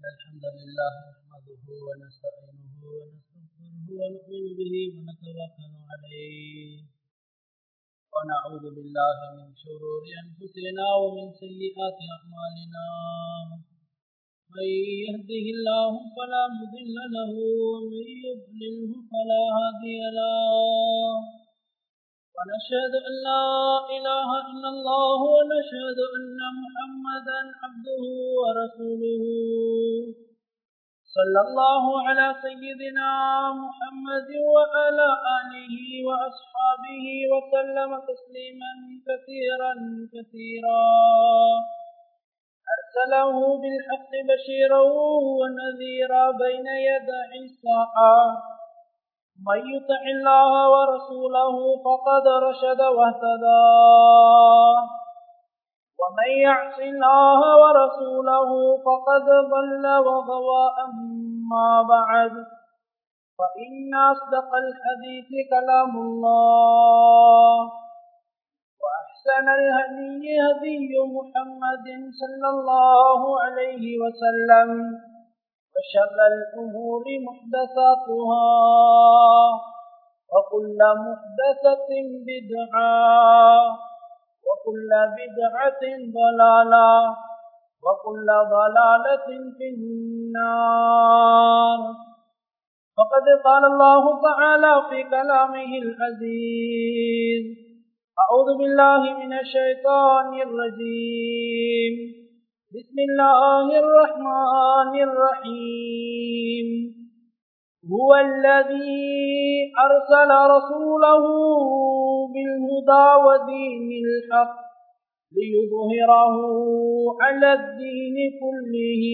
الحمد لله نحمده ونستعينه ونستغفره ونؤمن به ونتوكل عليه ونعوذ بالله من شرور أنفسنا ومن سيئات أعمالنا من يهده الله فلا مضل له ومن يضلله فلا هادي له ونشهد أن لا إله إلا الله ونشهد أن محمدا عبده ورسوله صلى الله على سيدنا محمد وعلى آله وأصحابه وسلم تسليما كثيرا أرسله بالحق بشيرا ونذيرا بين يدي الساعة من يطع الله ورسوله فقد رشد واهتدى ومن يعص الله ورسوله فقد ضل وغوى. أما بعد فإن أصدق الحديث كلام الله وأحسن الهدي هدي محمد صلى الله عليه وسلم وشر الأمور محدثاتها وكل محدثة بدعة وكل بدعة ضلالة وكل ضلالة في النار. فقد قال الله تعالى في كلامه العزيز: أعوذ بالله من الشيطان الرجيم. بسم الله الرحمن الرحيم. هو الذي أرسل رسوله بالهدى ودين الحق ليظهره على الدين كله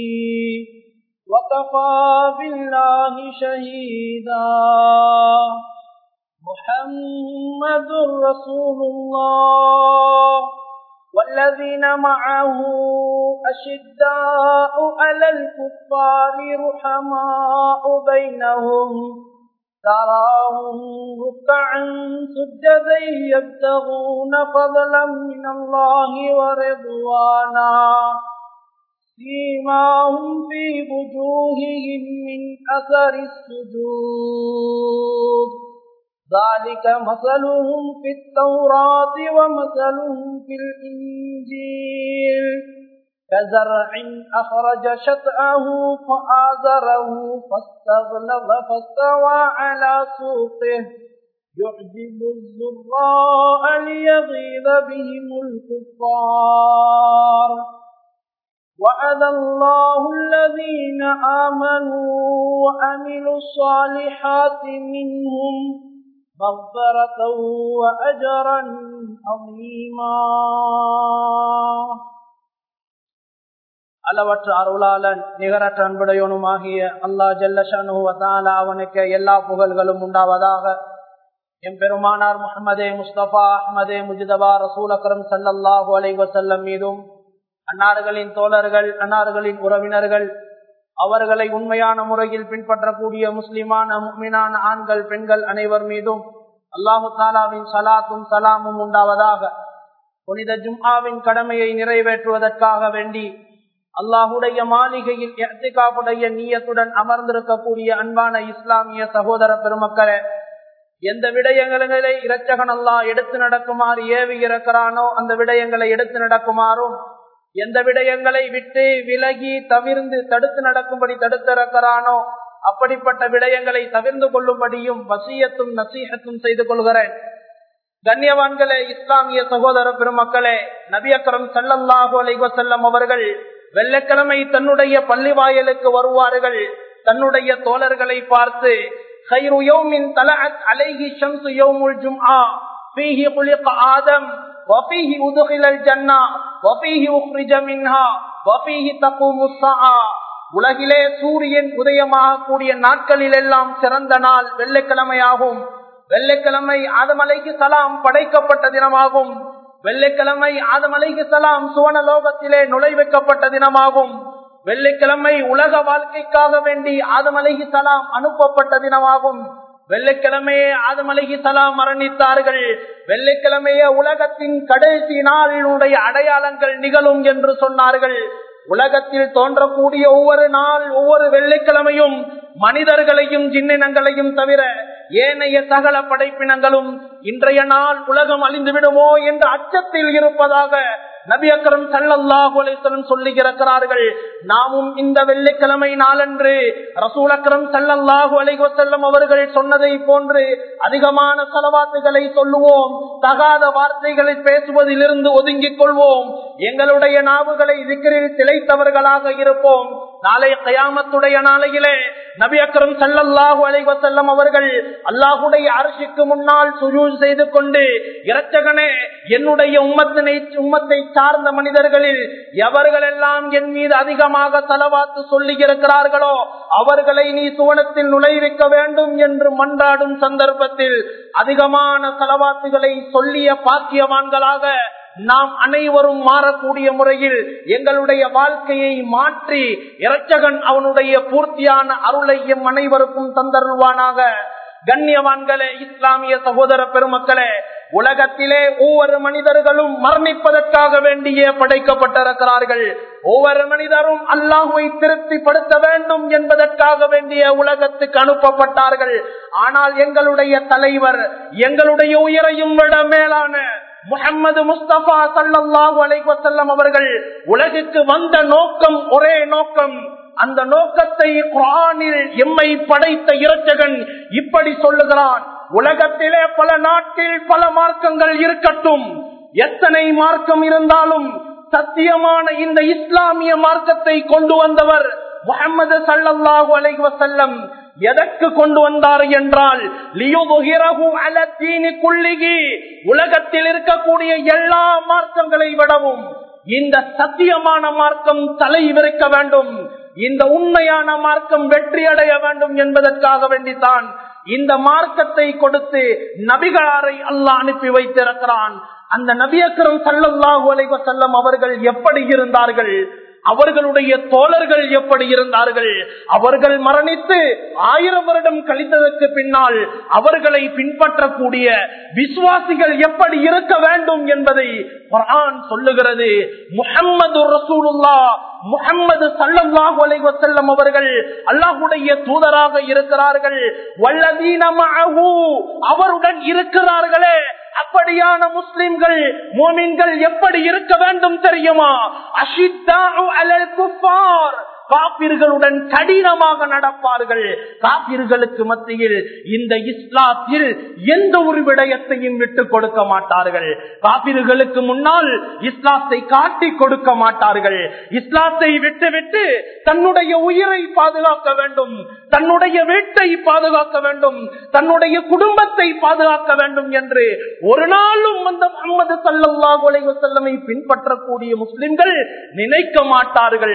وكفى بالله شهيدا. محمد رسول الله والذين معه أشداء على الكفار رحماء بينهم تراهم ركعا سجدا يبتغون فضلا من الله ورضوانا سيماهم في وجوههم من أثر السجود ذلك مثلهم في التوراة ومثلهم في الإنجيل كزرع أخرج شطأه فآزره فاستغلظ فاستوى على سوقه يعجب الزراء ليغيظ بهم الكفار. وعد الله الذين آمنوا وعملوا الصالحات منهم مغفرة وأجرا عظيما. அளவற்ற அருளாளன் நிகரற்ற அன்புடையவனுமாகிய அல்லாஹ் ஜல்ல ஷஅனுஹு வ தஆலா அவனுக்கு எல்லா புகழ்களும் உண்டாவதாக. எம்பெருமானார் முஹம்மதே முஸ்தபா அஹ்மதே முஜ்தபா ரசூல் அக்ரம் ஸல்லல்லாஹு அலைஹி வஸல்லம் மீதும், அன்னார்களின் தோழர்கள் அன்னார்களின் உறவினர்கள் அவர்களை உண்மையான முறையில் பின்பற்றக்கூடிய முஸ்லிமான முஃமினான ஆண்கள் பெண்கள் அனைவர் மீதும் அல்லாஹு தஆலாவின் ஸலாத்தும் ஸலாமும் உண்டாவதாக. புனித ஜும்ஆவின் கடமையை நிறைவேற்றுவதற்காக வேண்டி அல்லாஹுடைய மாளிகையில் இஅ்திகாஃபுடைய நிய்யத்துடன் அமர்ந்திருக்கக்கூடிய அன்பான இஸ்லாமிய சகோதர பெருமக்களே, எந்த விடயங்களை இரட்சகன் அல்லாஹ் எடுத்து நடக்குமாறு ஏவி இருக்கிறானோ அந்த விடயங்களை எடுத்து நடக்குமாறும், எந்த விடயங்களை விட்டு விலகி தவிர்ந்து தடுத்து நடக்கும்படி தடுத்திருக்கிறானோ அப்படிப்பட்ட விடயங்களை தவிர்ந்து கொள்ளும்படியும் வசியத்தும் நசீஹத்தும் செய்து கொள்கிறேன். கண்ணியவான்களே, இஸ்லாமிய சகோதர பெருமக்களே, நபி அக்ரம் ஸல்லல்லாஹு அலைஹி வஸல்லம் அவர்கள் வெள்ளிக்கிழமை தன்னுடைய பள்ளி வாயிலுக்கு வருவார்கள். தன்னுடைய தோழர்களை பார்த்து, خير يوم طلعت عليه الشمس يوم الجمعة فيه خلق آدم وفيه أدخل الجنة وفيه أخرج منها وفيه تقوم الساعة. உலகிலே சூரியன் உதயமாக கூடிய நாட்களில் எல்லாம் சிறந்த நாள் வெள்ளிக்கிழமையாகும். வெள்ளிக்கிழமை ஆதம் அலைஹிஸ்ஸலாம் படைக்கப்பட்ட தினமாகும். வெள்ளிக்கிழமை ஆதம் அலைஹிஸ்ஸலாம் சுவனலோகத்திலே நுழைவிக்கப்பட்ட தினமாகும். வெள்ளிக்கிழமை உலக வாழ்க்கைக்காக வேண்டி ஆதம் அலைஹிஸ்ஸலாம் அனுப்பப்பட்ட தினமாகும். வெள்ளிக்கிழமையே ஆதம் அலைஹிஸ்ஸலாம் மரணித்தார்கள். வெள்ளிக்கிழமையே உலகத்தின் கடைசி நாளினுடைய அடையாளங்கள் நிகழும் என்று சொன்னார்கள். உலகத்தில் தோன்றக்கூடிய ஒவ்வொரு நாள் ஒவ்வொரு வெள்ளிக்கிழமையும் மனிதர்களையும் ஜின்னினங்களையும் தவிர ஏனைய சகல படைப்பினங்களும் இன்றைய நாள் உலகம் அழிந்து விடுமோ என்ற அச்சத்தில் இருப்பதாக நபி அக்ரம் ஸல்லல்லாஹு அலைஹி வஸல்லம் சொல்லியிருக்கிறார்கள். நாமும் இந்த வெள்ளிக்கிழமை நாளன்று ரசூல் அக்ரம் ஸல்லல்லாஹு அலைஹி வஸல்லம் அவர்கள் சொன்னதை போன்று அதிகமான ஸலவாத்துகளை சொல்லுவோம். தகாத வார்த்தைகளை பேசுவதிலிருந்து ஒதுங்கிக் கொள்வோம். எங்களுடைய நாவுகளை திக்ரில் திளைத்தவர்களாக இருப்போம். நாளை கியாமத்துடைய நாளையிலே நபி அக்ரம் ஸல்லல்லாஹு அலைஹி வஸல்லம் அவர்கள் அல்லாஹ்வுடைய அர்ஷுக்கு முன்னால் சுஜூத் செய்து கொண்டு, இரட்சகனே, என்னுடைய உம்மத்தை சார்ந்த மனிதர்களில் எவர்களெல்லாம் என் மீது அதிகமாக ஸலவாத்து சொல்லி இருக்கிறார்களோ அவர்களை நீ சுவனத்தில் நுழைவிக்க வேண்டும் என்று மன்றாடும் சந்தர்ப்பத்தில் அதிகமான ஸலவாத்துகளை சொல்லிய பாக்கியவான்களாக நாம் அனைவரும் மாறக்கூடிய முறையில் எங்களுடைய வாழ்க்கையை மாற்றி இரட்சகன் அவனுடைய பூர்த்தியான அருளை எம் அனைவருக்கும் தந்தருள்வானாக. கண்ணியவான்களே, இஸ்லாமிய சகோதர பெருமக்களே, உலகத்திலே ஒவ்வொரு மனிதர்களும் மரணிப்பதற்காக வேண்டியே படைக்கப்பட்டிருக்கிறார்கள். ஒவ்வொரு மனிதரும் அல்லாஹ்வை திருப்திப்படுத்த வேண்டும் என்பதற்காக வேண்டிய உலகத்துக்கு அனுப்பப்பட்டார்கள். ஆனால் எங்களுடைய தலைவர், எங்களுடைய உயிரையும் விட மேலான முஹம்மது முஸ்தபா ஸல்லல்லாஹு அலைஹி வஸல்லம் அவர்கள் உலகுக்கு வந்த நோக்கம் ஒரே நோக்கம். அந்த நோக்கத்தை குர்ஆனில் எம்மை படைத்த இரட்சகன் இப்படி சொல்லுகிறான்: உலகத்திலே பல நாட்டில் பல மார்க்கங்கள் இருக்கட்டும், எத்தனை மார்க்கம் இருந்தாலும் சத்தியமான இந்த இஸ்லாமிய மார்க்கத்தை கொண்டு வந்தவர் முஹம்மது ஸல்லல்லாஹு அலைஹி வஸல்லம். எதற்கு கொண்டு வந்தார் என்றால், லியுத்ஹிரஹு அலா தீனி குல்லிஹி, உலகத்தில் இருக்கக்கூடிய எல்லா மார்க்கங்களை விடவும் இந்த சத்தியமான மார்க்கம் தலை விரிக்க வேண்டும், இந்த உண்மையான மார்க்கம் வெற்றி அடைய வேண்டும் என்பதற்காக வேண்டித்தான் இந்த மார்க்கத்தை கொடுத்து நபிகளாரை அல்லாஹ் அனுப்பி வைத்திருக்கிறான். அந்த நபி அக்ரம் ஸல்லல்லாஹு அலைஹி வஸல்லம் அவர்கள் எப்படி இருந்தார்கள், அவர்களுடைய தோழர்கள் எப்படி இருந்தார்கள், அவர்கள் மரணித்து 1000 வருடம் கழித்ததற்கு பின்னால் அவர்களை பின்பற்றக்கூடிய விசுவாசிகள் எப்படி இருக்க வேண்டும் என்பதை குர்ஆன் சொல்லுகிறது. முஹம்மது ரசூலுல்லாஹ், முஹம்மது ஸல்லல்லாஹு அலைஹி வஸல்லம் அவர்கள் அல்லாஹ்வுடைய தூதராக இருக்கிறார்கள். வல்லதீன மஅஹு, அவருடன் இருக்கிறார்களே அப்படியான முஸ்லிம்கள், முஃமின்கள் எப்படி இருக்க வேண்டும் தெரியுமா? அஷித்தாஉ அலல் குஃபார், காபிர்களுடன் கடினமாக நடப்பார்கள். காபிர்களுக்கு மத்தியில் இந்த இஸ்லாத்தில் எந்த ஒரு விடயத்தையும் விட்டுக் கொடுக்க மாட்டார்கள். காபிர்களுக்கு முன்னால் இஸ்லாத்தை காட்டி கொடுக்க மாட்டார்கள். இஸ்லாத்தை விட்டு தன்னுடைய உயிரை பாதுகாக்க வேண்டும், தன்னுடைய வீட்டை பாதுகாக்க வேண்டும், தன்னுடைய குடும்பத்தை பாதுகாக்க வேண்டும் என்று ஒரு நாளும் அந்த முஹம்மது ஸல்லல்லாஹு அலைஹி வஸல்லமை பின்பற்றக்கூடிய முஸ்லிம்கள் நினைக்க மாட்டார்கள்.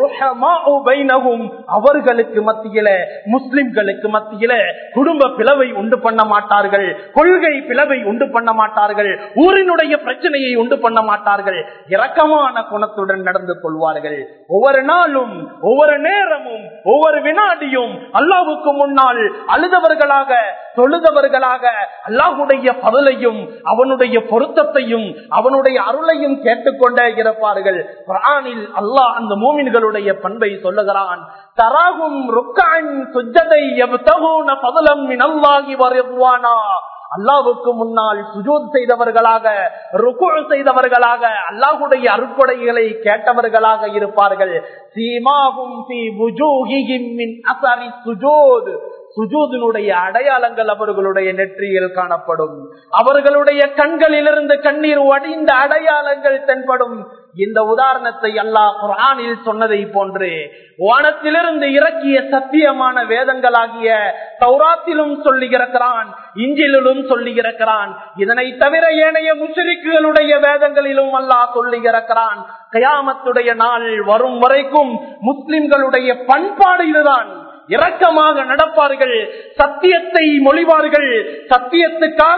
அவர்களுக்கு மத்தியில, முஸ்லிம்களுக்கு மத்தியில குடும்ப பிளவை உண்டு பண்ண மாட்டார்கள், கொள்கை பிளவை உண்டு பண்ண மாட்டார்கள், ஊரினுடைய பிரச்சனையை உண்டு பண்ண மாட்டார்கள். இரக்கமான குணத்துடன் நடந்து கொள்வார்கள். ஒவ்வொரு நாளும், ஒவ்வொரு நேரமும், ஒவ்வொரு வினாடியும் அல்லாஹ்வுக்கு முன்னால் அழுதவர்களாக, தொழுதவர்களாக அல்லாஹ்வுடைய பதிலையும் அவனுடைய பொருத்தத்தையும் அவனுடைய அருளையும் கேட்டுக்கொண்டே இருப்பார்கள். குர்ஆனில் அல்லாஹ் அந்த மூமின்களுடைய பண்பை சொல்லுகிறான். தராகும் ருக்கஅன் சுஜ்ஜதை யப்தகூன ஃபضலம் மினல்லாஹி வ ரிضவானா, அல்லாஹ்வுக்கு முன்னால் சுஜூத் செய்தவர்களாக, ருக்குஉ செய்தவர்களாக, அல்லாஹ்வுடைய அருட்கொடைகளை கேட்டவர்களாக இருப்பார்கள். சீமாஹும் ஃபீ வுஜூஹிஹிம் மின் அஸரி சுஜூத், சுஜூதினுடைய அடையாளங்கள் அவர்களுடைய நெற்றியில் காணப்படும். அவர்களுடைய கண்களிலிருந்து கண்ணீர் வடிந்த அடையாளங்கள் தென்படும். இந்த உதாரணத்தை அல்லாஹ் குர்ஆனில் சொன்னதை போன்று வானத்திலிருந்து இறக்கிய சத்தியமான வேதங்களாகிய தௌராத்திலும் சொல்லியிருக்கிறான், இஞ்சிலும் சொல்லியிருக்கிறான். இதனை தவிர ஏனைய முஷ்ரிக்குகளுடைய வேதங்களிலும் அல்லாஹ் சொல்லியிருக்கிறான். கியாமத்துடைய நாள் வரும் வரைக்கும் முஸ்லிம்களுடைய பண்பாடு இதுதான். இரக்கமாக நடப்பார்கள், சத்தியத்தை மொழிவார்கள், சத்தியத்துக்காக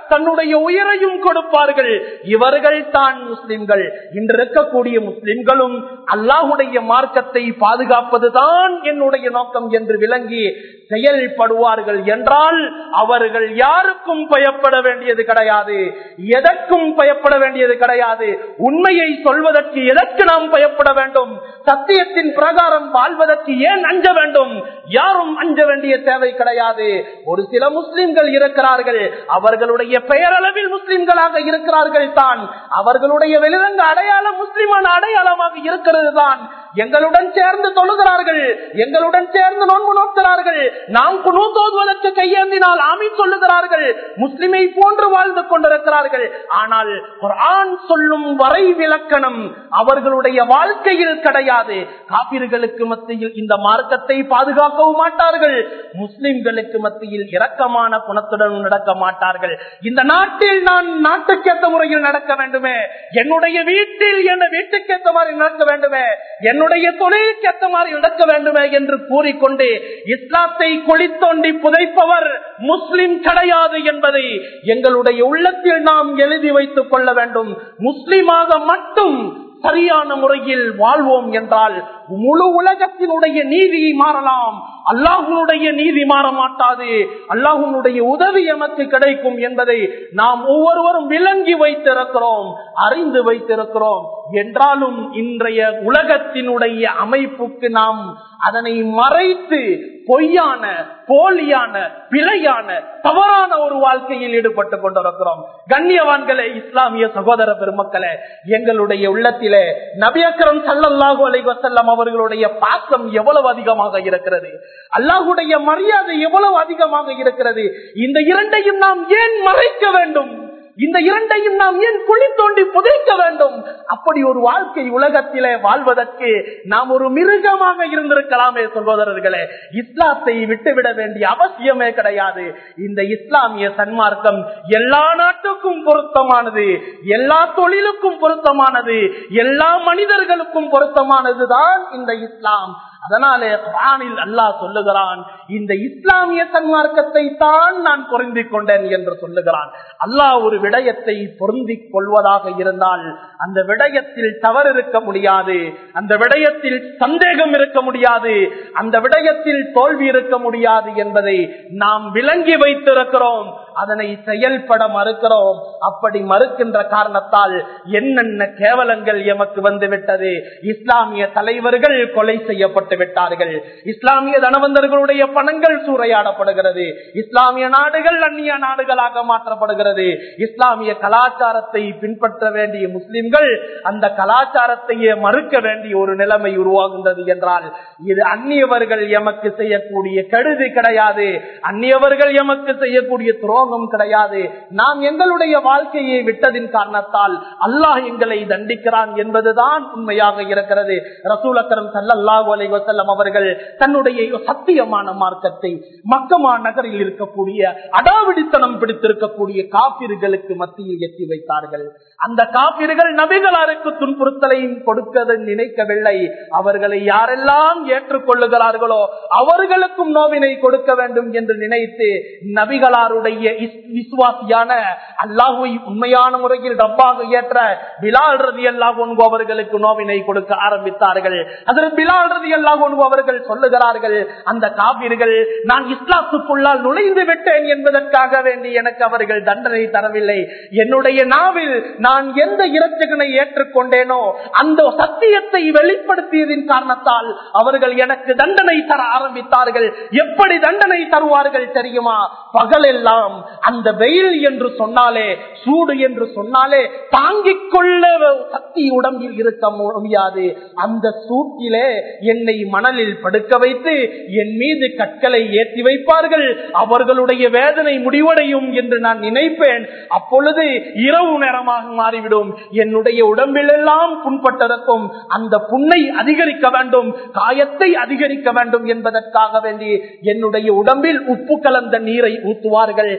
தன்னுடைய உயிரையும் கொடுப்பார்கள். இவர்கள் தான் முஸ்லிம்கள். இன்று இருக்கக்கூடிய முஸ்லிம்களும் அல்லாஹுடைய மார்க்கத்தை பாதுகாப்பதுதான் என்னுடைய நோக்கம் என்று விளங்கி செயல்படுவார்கள் என்றால் அவர்கள் யாருக்கும் பயப்பட வேண்டியது கிடையாது, எதற்கும் பயப்பட வேண்டியது கிடையாது. உண்மையை சொல்வதற்கு எதற்கு நாம் பயப்பட வேண்டும்? சத்தியத்தின் பிரகாரம் வாழ்வதற்கு ஏன் அஞ்ச வேண்டும்? யாரும் அஞ்ச வேண்டிய தேவை கிடையாது. ஒரு சில முஸ்லிம்கள் இருக்கிறார்கள், அவர்களுடைய பெயரளவில் முஸ்லிம்களாக இருக்கிறார்கள் தான், அவர்களுடைய வெளிரங்க அடையாளம் முஸ்லிமான அடையாளமாக இருக்கிறது தான். எங்களுடன் சேர்ந்து தொழுகிறார்கள், எங்களுடன் சேர்ந்து நோன்பு நோக்கிறார்கள், நாம் குனூத் ஓதுவதற்கு கையேந்தினால் ஆமீன் சொல்லுகிறார்கள், முஸ்லிமை போன்று வாழ்ந்து கொண்டிருக்கிறார்கள். ஆனால் குர்ஆன் சொல்லும் வரை விலக்கணம் அவர்களுடைய வாழ்க்கையில் கிடையாது. காபிர்களுக்கு மத்தியில் இந்த மார்க்கத்தை பாதுகாக்கவும் மாட்டார்கள், முஸ்லிம்களுக்கு மத்தியில் இரக்கமான குணத்துடன் நடக்க மாட்டார்கள். இந்த நாட்டில் நான் நாட்டுக்கேற்ற முறையில் நடக்க வேண்டுமே, என்னுடைய வீட்டில் என்ன வீட்டுக்கேற்ற மாதிரி நடக்க வேண்டுமே, என்னுடைய தொழிலுக்கேற்ற மாதிரி நடக்க வேண்டுமே என்று கூறிக்கொண்டு இஸ்லாத்தை குழித்தோண்டி புதைப்பவர் முஸ்லிம் கிடையாது என்பதை எங்களுடைய உள்ளத்தில் நாம் எழுதி வைத்துக் கொள்ள வேண்டும். முஸ்லிமாக மட்டும் சரியான முறையில் வாழ்வோம் என்றால் முழு உலகத்தினுடைய நீதியை மாறலாம், அல்லாஹ்வுடைய நீதி மாற மாட்டாது. அல்லாஹ்வுடைய உதவி எமக்கு கிடைக்கும் என்பதை நாம் ஒவ்வொருவரும் விளங்கி வைத்திருக்கிறோம், அறிந்து வைத்திருக்கிறோம். என்றாலும் இன்றைய உலகத்தினுடைய அமைப்புக்கு நாம் அதனை மறைத்து பொய்யான, போலியான, பிழையான, தவறான ஒரு வாழ்க்கையில் ஈடுபட்டுக் கொண்டிருக்கிறோம். கண்ணியவான்களே, இஸ்லாமிய சகோதர பெருமக்களே, எங்களுடைய உள்ளத்திலே நபி அக்ரம் ஸல்லல்லாஹு அலைஹி வஸல்லம் அவர்களுடைய பாசம் எவ்வளவு அதிகமாக இருக்கிறது, அல்லாஹ்வுடைய மரியாதை எவ்வளவு அதிகமாக இருக்கிறது. இந்த இரண்டையும் நாம் ஏன் மறைக்க வேண்டும்? இந்த இரண்டையும் நாம் ஏன் குழி தோண்டி புதைக்க வேண்டும்? அப்படி ஒரு வாழ்க்கை உலகத்திலே வாழ்வதற்கு நாம் ஒரு மிருகமாக இருந்திருக்கலாமே சகோதரர்களே. இஸ்லாத்தை விட்டுவிட வேண்டிய அவசியமே கிடையாது. இந்த இஸ்லாமிய சன்மார்க்கம் எல்லா நாட்டுக்கும் பொருத்தமானது, எல்லா தொழிலுக்கும் பொருத்தமானது, எல்லா மனிதர்களுக்கும் பொருத்தமானதுதான் இந்த இஸ்லாம். அதனாலே குர்ஆனில் அல்லாஹ் சொல்லுகிறான், இந்த இஸ்லாமிய சன்மார்க்கத்தை தான் நான் பொருந்திக் கொண்டேன் என்று சொல்லுகிறான். அல்லாஹ் ஒரு விடயத்தை பொருந்திக் கொள்வதாக இருந்தால் அந்த விடயத்தில் தவறு இருக்க முடியாது, அந்த விடயத்தில் சந்தேகம் இருக்க முடியாது, அந்த விடயத்தில் தோல்வி இருக்க முடியாது என்பதை நாம் விளங்கி வைத்திருக்கிறோம். அதனை செயல்பட மறுக்கிறோம். அப்படி மறுக்கின்ற காரணத்தால் என்னென்ன கேவலங்கள் எமக்கு வந்துவிட்டது. இஸ்லாமிய தலைவர்கள் கொலை செய்யப்பட்டு விட்டார்கள், இஸ்லாமிய தனவந்தர்களுடைய பணங்கள் சூறையாடப்படுகிறது, இஸ்லாமிய நாடுகள் அந்நிய நாடுகளாக மாற்றப்படுகிறது. இஸ்லாமிய கலாச்சாரத்தை பின்பற்ற வேண்டிய முஸ்லிம்கள் அந்த கலாச்சாரத்தையே மறுக்க வேண்டிய ஒரு நிலைமை உருவாகின்றது என்றால் இது அந்நியவர்கள் எமக்கு செய்யக்கூடிய கெடுதி கிடையாது, அந்நியவர்கள் எமக்கு செய்யக்கூடிய துரோகம் கிடையாது. நாம் எங்களுடைய வாழ்க்கையை விட்டதின் காரணத்தால் அல்லாஹ் எங்களை தண்டிக்கிறான் என்பதுதான் உண்மையாக இருக்கிறது. ரசூல் அக்ரம் ஸல்லல்லாஹு அலைஹி வஸல்லம் அவர்கள் தன்னுடைய சத்தியமான மார்க்கத்தை மக்கமா நகரில் இருக்கக்கூடிய அடாவடித்தனம் பிடித்திருக்கக்கூடிய காபிர்களுக்கு மத்தியில் எத்தி வைத்தார்கள். அந்த காபிர்கள் நபிகளாருக்கு துன்புறுத்தலையும் கொடுக்க நினைக்கவில்லை. அவர்களை யாரெல்லாம் ஏற்றுக்கொள்ளுகிறார்களோ அவர்களுக்கும் நோவினை கொடுக்க வேண்டும் என்று நினைத்து நபிகளாருடைய விசுவாசியான அல்லாஹ்வை உண்மையான முறையில் ரப்பாக ஏற்ற பிலால் ரலியல்லாஹு அன்ஹு அவர்களுக்கு நோவினை கொடுக்க ஆரம்பித்தார்கள். அதில் பிலால் ரலியல்லாஹு அன்ஹு அவர்கள் சொல்லுகிறார்கள், அந்த காபிர்கள் நான் இஸ்லாத்துக்குள்ளால் நுழைந்து விட்டேன் என்பதற்காக வேண்டி எனக்கு அவர்கள் தண்டனை தரவில்லை. என்னுடைய நாவில் நான் எந்த இரட்சகனை ஏற்றுக்கொண்டேனோ அந்த சத்தியத்தை வெளிப்படுத்தியதின் காரணத்தால் அவர்கள் எனக்கு தண்டனை தர ஆரம்பித்தார்கள். எப்படி தண்டனை தருவார்கள் தெரியுமா? பகலெல்லாம் அந்த வெயில் என்று சொன்னாலே, சூடு என்று சொன்னாலே தாங்கிக் கொள்ள சக்தி உடம்பில் இருக்க முடியாது. அந்த சூட்டிலே என்னை மணலில் படுக்க வைத்து என் மீது கற்களை ஏற்றி வைப்பார்கள். அவர்களுடைய வேதனை முடிவடையும் என்று நான் நினைப்பேன். அப்பொழுது இரவு நேரமாக மாறிவிடும். என்னுடைய உடம்பில் எல்லாம் புண்பட்டிருக்கும். அந்த புண்ணை அதிகரிக்க வேண்டும், காயத்தை அதிகரிக்க வேண்டும் என்பதற்காக வேண்டி என்னுடைய உடம்பில் உப்பு கலந்த நீரை ஊற்றுவார்கள்.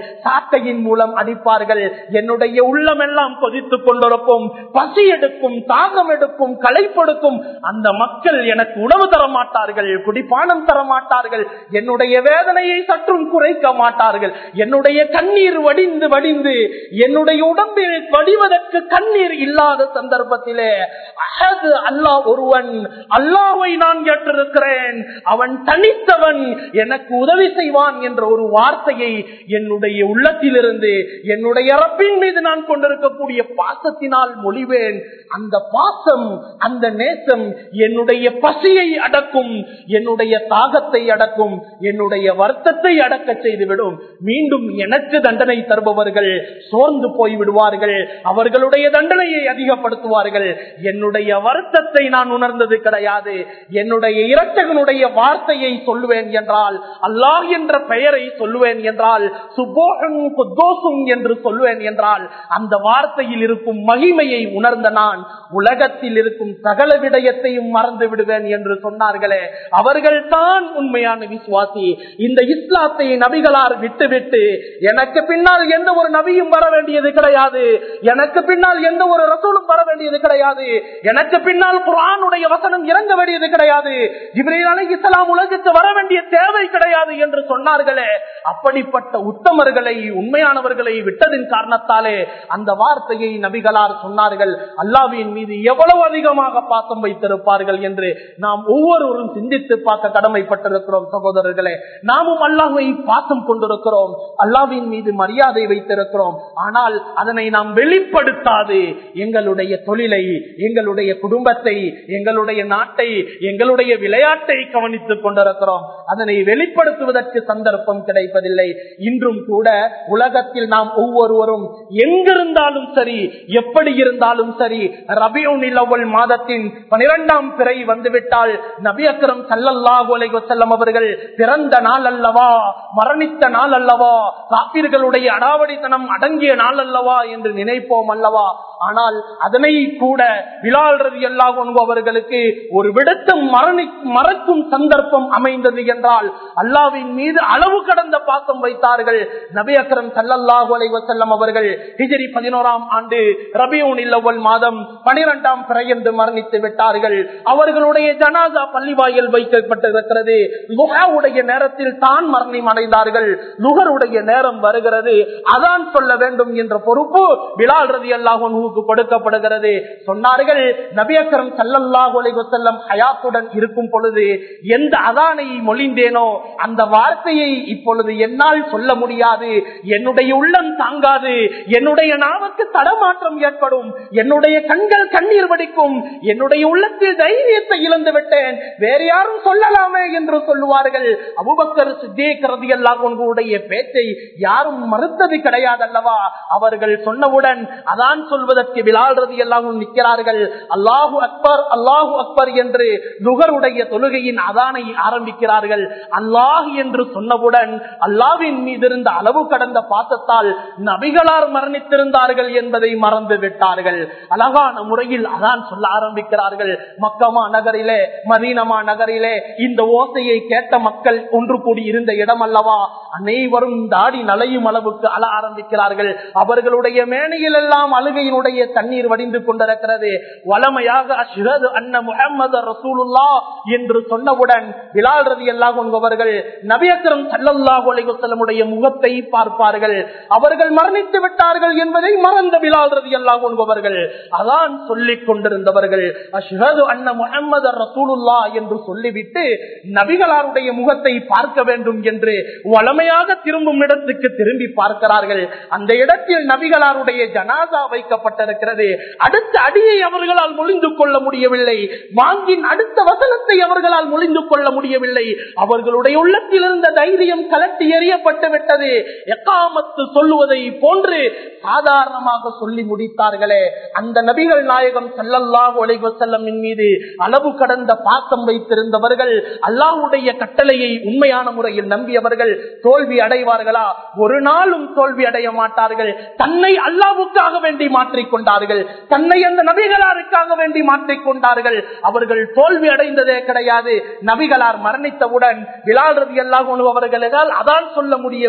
சாட்டையின் மூலம் அடிப்பார்கள். என்னுடைய உள்ளமெல்லாம் கொதித்துக் கொண்டிருக்கும், பசி எடுக்கும், தாகம் எடுக்கும், களைப்பெடுக்கும். அந்த மக்கள் எனக்கு உணவு தர மாட்டார்கள், குடிப்பானம் தர மாட்டார்கள், என்னுடைய வேதனையை சற்றும் குறைக்க மாட்டார்கள். என்னுடைய கண்ணீர் வடிந்து வடிந்து என்னுடைய உடம்பில் வடிவதற்கு கண்ணீர் இல்லாத சந்தர்ப்பத்திலே அஹது அல்லாஹ் ஒருவன், அல்லாஹ்வை நான் கேட்டிருக்கிறேன், அவன் தனித்தவன், எனக்கு உதவி செய்வான் என்ற ஒரு வார்த்தையை என்னுடைய உள்ளத்திலிருந்து என்னுடைய ரப்பின் மீது நான் கொண்டிருக்கக்கூடிய பாசத்தினால் மொழிவேன். அந்த பாசம், அந்த நேசம் என்னுடைய பசியை அடக்கும், என்னுடைய தாகத்தை அடக்கும், என்னுடைய வருத்தத்தை அடக்க செய்துவிடும். மீண்டும் எனக்கு தண்டனை தருபவர்கள் சோர்ந்து போய் விடுவார்கள், அவர்களுடைய தண்டனையை அதிகப்படுத்துவார்கள். என்னுடைய வருத்தத்தை நான் உணர்ந்தது கிடையாது. என்னுடைய இரட்சகனுடைய வார்த்தையை சொல்லுவேன் என்றால், அல்லாஹ் என்ற பெயரை சொல்லுவேன் என்றால், சுபோஹும் குத்தோசும் என்று சொல்லுவேன் என்றால், அந்த வார்த்தையில் இருக்கும் மகிமையை உணர்ந்த நான் உலகத்தில் இருக்கும் சகல விடயத்தையும் மறந்து விடுவேன் என்று சொன்னார்களே, அவர்கள் தான் உண்மையான விசுவாசி. இந்த இஸ்லாத்தை நபிகளார் விட்டுவிட்டு எனக்கு பின்னால் எந்த ஒரு நபியும் வர வேண்டியது கிடையாது, எனக்கு பின்னால் எந்த ஒரு ரசூலும் வர வேண்டியது கிடையாது, எனக்கு பின்னால் குர்ஆனுடைய வசனம் இறங்க வேண்டியது கிடையாது, ஜிப்ரீல் அலைஹிஸ்ஸலாம் உலகுக்கு வர வேண்டிய தேவை கிடையாது என்று சொன்னார்களே, அப்படிப்பட்ட உத்தமர்களை, உண்மையானவர்களை விட்டதின் காரணத்தாலே அந்த வார்த்தையை நபிகளார் சொன்னார்கள். அல்லாஹ்வின் மீது எவ்வளவு அதிகமாக பாசம் வைத்திருப்பார்கள் என்று நாம் ஒவ்வொருவரும் சிந்தித்து பார்க்க கடமைப்பட்டிருக்கிறோம். சகோதரர்களே, நாமும் அல்லாஹ்வை பாசம் கொண்டிருக்கிறோம், அல்லாஹ்வின் மீது மரியாதை வைத்திருக்கிறோம். ஆனால் அதனை நாம் வெளிப்படுத்தாது எங்களுடைய தொழிலை, எங்களுடைய குடும்பத்தை, எங்களுடைய நாட்டை, எங்களுடைய விளையாட்டை கவனித்துக் கொண்டிருக்கிறோம். அதனை வெளிப்படுத்துவதற்கு சந்தர்ப்பம் கிடைப்பதில்லை. இன்றும் கூட உலகத்தில் நாம் ஒவ்வொருவரும் எங்கிருந்தாலும் சரி, எப்படி இருந்தாலும் சரி, ரபியுல் அவ்வல் மாதத்தின் 12ஆம் பிறை வந்துவிட்டால் நபி அக்ரம் ஸல்லல்லாஹு அலைஹி வஸல்லம் அவர்கள் பிறந்த நாள் அல்லவா, மரணித்த நாள் அல்லவா, காபிர்களுடைய அடாவடித்தனம் அடங்கிய நாள் அல்லவா என்று நினைப்போம் அல்லவா. ஆனால் அதனை கூட பிலால் ரலியல்லாஹு அன்ஹு அவர்களுக்கு ஒரு விடத்தம் மறக்கும் சந்தர்ப்பம் அமைந்தது என்றால் அல்லாஹ்வின் மீது அளவு கடந்த பாசம் வைத்தார்கள். நபி அக்ரம் ஸல்லல்லாஹு அலைஹி வஸல்லம் அவர்கள் ஹிஜ்ரி 11ஆம் ஆண்டு ரபியுல் அவ்வல் மாதம் 12ஆம் பிறையன்று மரணித்து விட்டார்கள். அவர்களுடைய ஜனாசா பள்ளிவாயில் வைக்கப்பட்டிருக்கிறது. லுஹாவுடைய நேரத்தில் தான் மரணம் அடைந்தார்கள். லுஹருடைய நேரம் வருகிறது, அதான் சொல்ல வேண்டும் என்ற பொறுப்பு பிலால் ரலியல்லாஹு அன்ஹுவுக்கு கொடுக்கப்படுகிறது. சொன்னார்கள், நபி அக்ரம் ஸல்லல்லாஹு அலைஹி வஸல்லம் ஹயாத்துடன் இருக்கும் பொழுது எந்த அதானை மொழிந்தேனோ அந்த வார்த்தையை இப்பொழுது என்னால் சொல்ல முடியாது, என்னுடைய உள்ளம் தாங்காது, என்னுடைய நாவுக்கு தடமாற்றம் ஏற்படும், என்னுடைய கண்கள் கண்ணீர் வடிக்கும், என்னுடைய உள்ளத்தில் தைரியத்தை இழந்து விட்டேன், வேறு யாரும் சொல்லலாமே என்று சொல்லுவார்கள். அபூபக்கர் சித்தீக் ரலியல்லாஹு அன்ஹுவுடைய பேச்சை யாரும் மறுத்தது கிடையாது அல்லவா. அவர்கள் சொன்னவுடன் அதான் சொல்வதற்கு பிலால் ரலியல்லாஹு அன்ஹு நிற்கிறார்கள். அல்லாஹு அக்பர், அல்லாஹு அக்பர் என்று லுஹருடைய தொழுகையின் அதானை ஆரம்பிக்கிறார்கள். அல்லாஹ் என்று சொன்னவுடன் அல்லாஹ்வின் மீது இருந்த அளவு கடந்த பாசத்தால் நபிகளார் மரணித்திருந்தார்கள் என்பதை மறந்து விட்டார்கள். அழகான முறையில் அதான் சொல்ல ஆரம்பிக்கிறார்கள். மக்கமா நகரிலே, மதீனமா நகரிலே இந்த ஓசையை கேட்ட மக்கள் ஒன்று கூடி இருந்த இடம் அல்லவா. அனைவரும் தாடி நலையும் அளவுக்கு அழ ஆரம்பிக்கிறார்கள். அவர்களுடைய மேனையில் எல்லாம் அழுகையினுடைய தண்ணீர் வடிந்து கொண்டிருக்கிறது. வளமையாக அஷ்ஹது அன்ன முஹம்மது ரசூலுல்லாஹ் என்று சொன்னவுடன் பிலால் ரலியல்லாஹு அன்ஹு அவர்கள் நபி அக்ரம் ஸல்லல்லாஹு அலைஹி வஸல்லமுடைய முகத்தை பார்ப்பார்கள். அவர்கள் மரணித்து விட்டார்கள் என்பதை மறந்த பிலால் ரலியல்லாஹு அன்ஹு அவர்கள் அதான் சொல்லிக் கொண்டிருந்தவர்கள் அஷ்ஹது அன்ன முஹம்மது ரசூலுல்லாஹ் என்று சொல்லிவிட்டு நபிகளாருடைய முகத்தை பார்க்க வேண்டும் என்று வளமையாக திரும்பும் இடத்துக்கு திரும்பி பார்க்கிறார்கள். அந்த இடத்தில் நபிகளாருடைய ஜனாசா வைக்கப்பட்டிருக்கிறது. அடுத்த அடியை அவர்களால் மொழிந்து கொள்ள முடியவில்லை, வாங்கின் அடுத்த வசனத்தை அவர்களால் மொழிந்து கொள்ள முடியவில்லை. அவர்களுடைய உள்ளத்தில் இருந்த தைரியம் கலட்டி எறியப்பட்டு விட்டது. எக்காமத்து சொல்லுவதை போன்று சாதாரணமாக சொல்லி முடித்தார்களே. அந்த நபிகள் நாயகம் ஸல்லல்லாஹு அலைஹி வஸல்லமின் மீது அளவு கடந்த பாசம் வைத்திருந்தவர்கள், அல்லாஹ்வுடைய கட்டளையை உண்மையான முறையில் நம்பியவர்கள் தோல்வி அடைவார்களா? ஒரு நாளும் தோல்வி அடைய மாட்டார்கள். தன்னை அல்லாஹ்வுக்காக வேண்டி மாற்றிக்கொண்டார்கள், தன்னை அந்த நபிகளாருக்காக வேண்டி மாற்றிக்கொண்டார்கள். அவர்கள் தோல்வி அடைந்ததே கிடையாது. நபிகளார் மரணித்தவுடன் பிலால் ரலியல்லாஹு அன்ஹு அவர்களால் அதான் சொல்ல முடியவில்லை.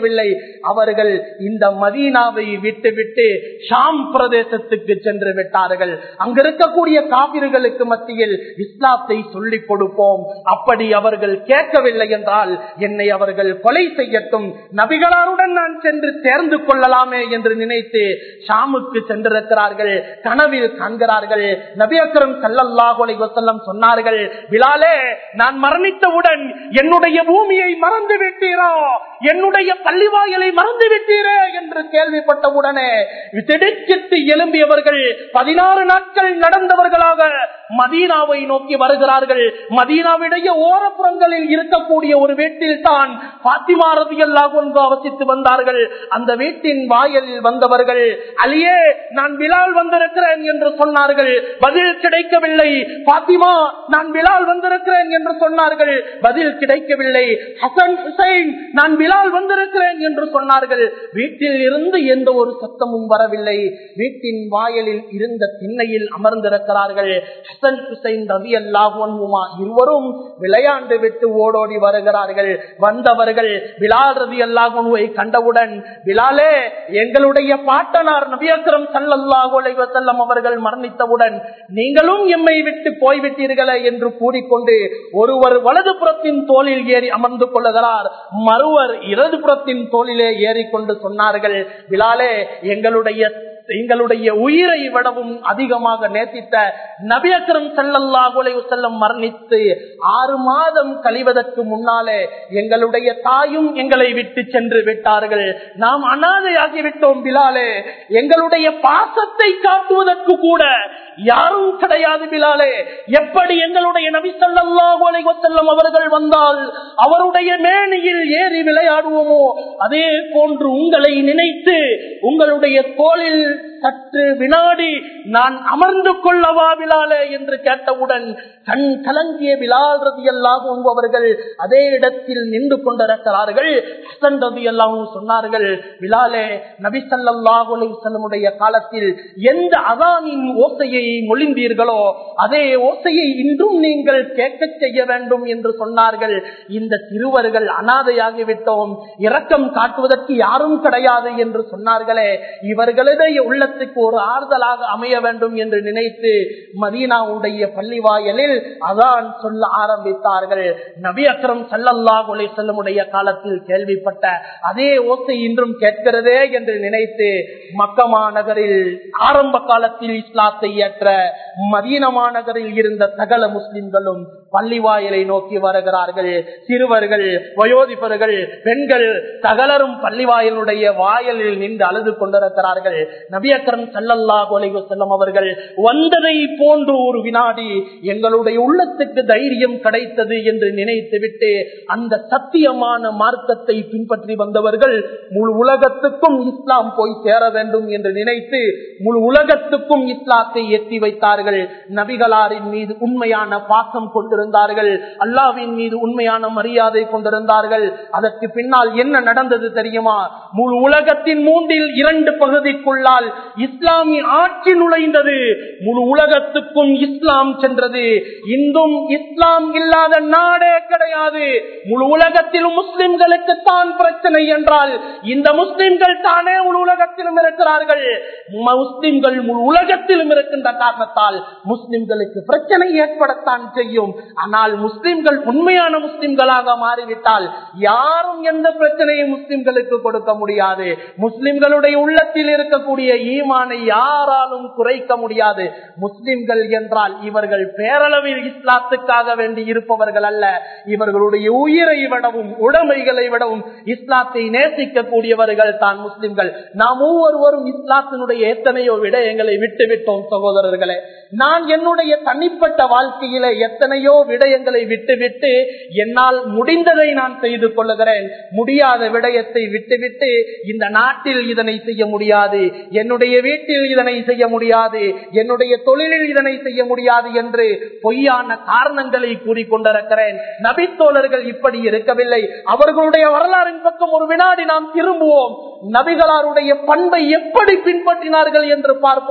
அவர்கள் இந்த மதீனாவை விட்டுவிட்டு ஷாம் பிரதேசத்துக்கு சென்று விட்டார்கள். அங்க இருக்கக்கூடிய காபிர்களுக்கு மத்தியில் இஸ்லாத்தை சொல்லிக் கொடுப்போம். அப்படி அவர்கள் கேட்கவில்லை என்றால் என்னை அவர்கள் கொலை செய்யட்டும், நபிகளாருடன் நான் சென்று சேர்ந்து கொள்ளலாமே என்று நினைத்து ஷாமுக்கு சென்றிருக்கிறார்கள். கனவில் காண்கிறார்கள். நபி அக்ரம் ஸல்லல்லாஹு அலைஹி வஸல்லம் சொன்னார்கள், பிலாலே, நான் மரணித்தவுடன் என்னுடைய பூமியை மறந்து விட்டீரோ, என்னுடைய பள்ளிவாயலை மறந்து விட்டீரே என்று கேள்விப்பட்டவுடனே திடுக்கிட்டு எழும்பியவர்கள் 16 நாட்கள் நடந்தவர்களாக மதீனாவை நோக்கி வருகிறார்கள். மதீனாவுடைய ஓரப்புறங்களில் இருக்கக்கூடிய ஒரு வீட்டில் தான் பாத்திமா ரலியல்லாஹு அன்ஹா வசித்து வந்தார்கள். அந்த வீட்டின் வாயிலில் வந்தவர்கள், அலியே, நான் பிலால் வந்திருக்கிறேன் என்று சொன்னார்கள். பதில் கிடைக்கவில்லை. பாத்திமா, நான் பிலால் வந்திருக்கிறேன் என்று சொன்னார்கள். பதில் கிடைக்கவில்லை. ஹசன், ஹுசைன், நான் பிலால் வந்திருக்கிறேன் என்று சொன்னார்கள். வீட்டில் இருந்து எந்த ஒரு சத்தமும் வரவில்லை. வீட்டின் வாயிலில் இருந்த திண்ணையில் அமர்ந்திருக்கிறார்கள். ஹசன், ஹுசைன் ரலியல்லாஹு அன்ஹுமா இருவரும் விளையாண்டு விட்டு ஓடோடி வருகிறார்கள். வந்தவர்கள் பிலால் ரலியல்லாஹு அன்ஹுவை கண்டவுடன், பிலாலே, எங்களுடைய பாட்டனார் நபி அக்ரம் ஸல்லல்லாஹு அலைஹி வஸல்லம் அவர்கள் மரணித்தவுடன் நீங்களும் எம்மை விட்டு போய்விட்டீர்களே என்று கூறிக்கொண்டு ஒருவர் வலது புறத்தின் தோளில் ஏறி அமர்ந்து கொள்ளுகிறார், மறுவர் இடது புறத்தின் தோளிலே ஏறிக்கொண்டு சொன்னார்கள், பிலாலே, எங்களுடைய உயிரை விடவும் அதிகமாக நேசித்த நபி அக்ரம் ஸல்லல்லாஹு அலைஹி வஸல்லம் மரணித்து 6 மாதம் கழிவதற்கு முன்னாலே எங்களுடைய தாயும் எங்களை விட்டு சென்று விட்டார்கள். நாம் அனாதையாகிவிட்டோம் பிலாலே. எங்களுடைய பாசத்தை காட்டுவதற்கு கூட யாரும் கிடையாது பிலாலே. எப்படி எங்களுடைய நபி ஸல்லல்லாஹு அலைஹி வஸல்லம் அவர்கள் வந்தால் அவருடைய மேனியில் ஏறி விளையாடுவோமோ அதே போன்று உங்களை நினைத்து உங்களுடைய தோளில் சற்று வினாடி நான் அமர்ந்து கொள்ளவா பிலாலே என்று கேட்டவுடன் கண் கலங்கிய பிலால் ரலியல்லாஹு அன்ஹு அவர்கள் அதே இடத்தில் நின்று கொண்டிருக்கிறார்கள். ஹசன் ரலியல்லாஹு அன்ஹு சொன்னார்கள், பிலாலே, நபி ஸல்லல்லாஹு அலைஹி வஸல்லமுடைய காலத்தில் எந்த அஸானின் ஓசையை மொழிந்தீர்களோ அதே ஓசையை இன்றும் நீங்கள் கேட்க செய்ய வேண்டும் என்று சொன்னார்கள். இந்த சிறுவர்கள் அனாதையாகிவிட்டோம், இரக்கம் காட்டுவதற்கு யாரும் கிடையாது என்று சொன்னார்களே, இவர்களுடைய உள்ளத்துக்கு ஒரு ஆறுதலாக அமைய வேண்டும் என்று நினைத்து மதீனாவுடைய பள்ளிவாயலில் அதான் சொல்ல ஆரம்பித்தார்கள். நபி அக்ரம் ஸல்லல்லாஹு அலைஹி வஸல்லமுடைய காலத்தில் கேள்விப்பட்ட அதே ஓசை இன்றும் கேட்கிறதே என்று நினைத்து மக்கா மாநகரில் ஆரம்ப காலத்தில் இஸ்லாத்தை ஏற்ற மதீனா மாநகரில் இருந்த சகல முஸ்லிம்களும் பள்ளிவாயலை நோக்கி வருகிறார்கள். சிறுவர்கள், வயோதிபர்கள், பெண்கள் சகலரும் பள்ளிவாயலுடைய வாயலில் நின்று அழுது கொண்டிருக்கிறார்கள். நபி அக்ரம் ஸல்லல்லாஹு அலைஹி வஸல்லம் அவர்கள் வந்ததை போன்று ஒரு வினாடி எங்களுடைய உள்ளத்துக்கு தைரியம் கிடைத்தது என்று நினைத்துவிட்டு அந்த சத்தியமான மார்க்கத்தை பின்பற்றி வந்தவர்கள் முழு உலகத்துக்கும் இஸ்லாம் போய் சேர வேண்டும் என்று நினைத்து முழு உலகத்துக்கும் இஸ்லாத்தை எத்தி வைத்தார்கள். நபிகளாரின் மீது உண்மையான பாசம் கொண்டிருந்தார்கள். அல்லாஹ்வின் மீது உண்மையான மரியாதை கொண்டிருந்தார்கள். அதற்கு பின்னால் என்ன நடந்தது தெரியுமா? முழு உலகத்தின் 2 பகுதிக்குள்ளால் இஸ்லாமிய ஆட்சி நுழைந்தது. முழு உலகத்துக்கும் இஸ்லாம் சென்றது. இன்றும் இஸ்லாம் இல்லாத நாடே கிடையாது. முழு உலகத்திலும் முஸ்லிம்களுக்கு தான் பிரச்சனை என்றால் இந்த முஸ்லிம்கள் தானே முழு உலகத்திலும் இருக்கிறார்கள். முஸ்லிம்கள் முழு உலகத்திலும் இருக்கின்ற காரணத்தால் முஸ்லிம்களுக்கு பிரச்சனை ஏற்படத்தான் செய்யும். ஆனால் முஸ்லிம்கள் உண்மையான முஸ்லிம்களாக மாறிவிட்டால் யாரும் எந்த பிரச்சனையும் முஸ்லிம்களுக்கு கொடுக்க முடியாது. முஸ்லிம்களுடைய உள்ளத்தில் இருக்கக்கூடிய ஈமானை யாராலும் குறைக்க முடியாது. முஸ்லிம்கள் என்றால் இவர்கள் பேரளவில் இஸ்லாத்துக்காக வேண்டி இருப்பவர்கள் அல்ல. இவர்களுடைய உயிரை விடவும் உடைமைகளை விடவும் இஸ்லாத்தை நேசிக்கக்கூடியவர்கள் தான் முஸ்லிம்கள். நாம் ஒவ்வொருவரும் இஸ்லாத்தினுடைய எத்தனையோ விடயங்களை விட்டு விட்டோம் சகோதரர்களே. நான் என்னுடைய தனிப்பட்ட வாழ்க்கையில எத்தனையோ விடயங்களை விட்டுவிட்டு என்னால் முடிந்ததை நான் செய்து கொள்ளுகிறேன். முடியாத விடயத்தை விட்டுவிட்டு இந்த நாட்டில் இதனை செய்ய முடியாது, என்னுடைய வீட்டில் இதனை செய்ய முடியாது, என்னுடைய தொழிலில் இதனை செய்ய முடியாது என்று பொய்யான காரணங்களை கூறிக்கொண்டிருக்கிறேன். நபித்தோழர்கள் இப்படி இருக்கவில்லை. அவர்களுடைய வரலாறின் பக்கம் ஒரு வினாடி நாம் திரும்புவோம். நபிகளாருடைய பண்பை எப்படி பின்பற்றினார்கள் என்று பார்ப்போம்.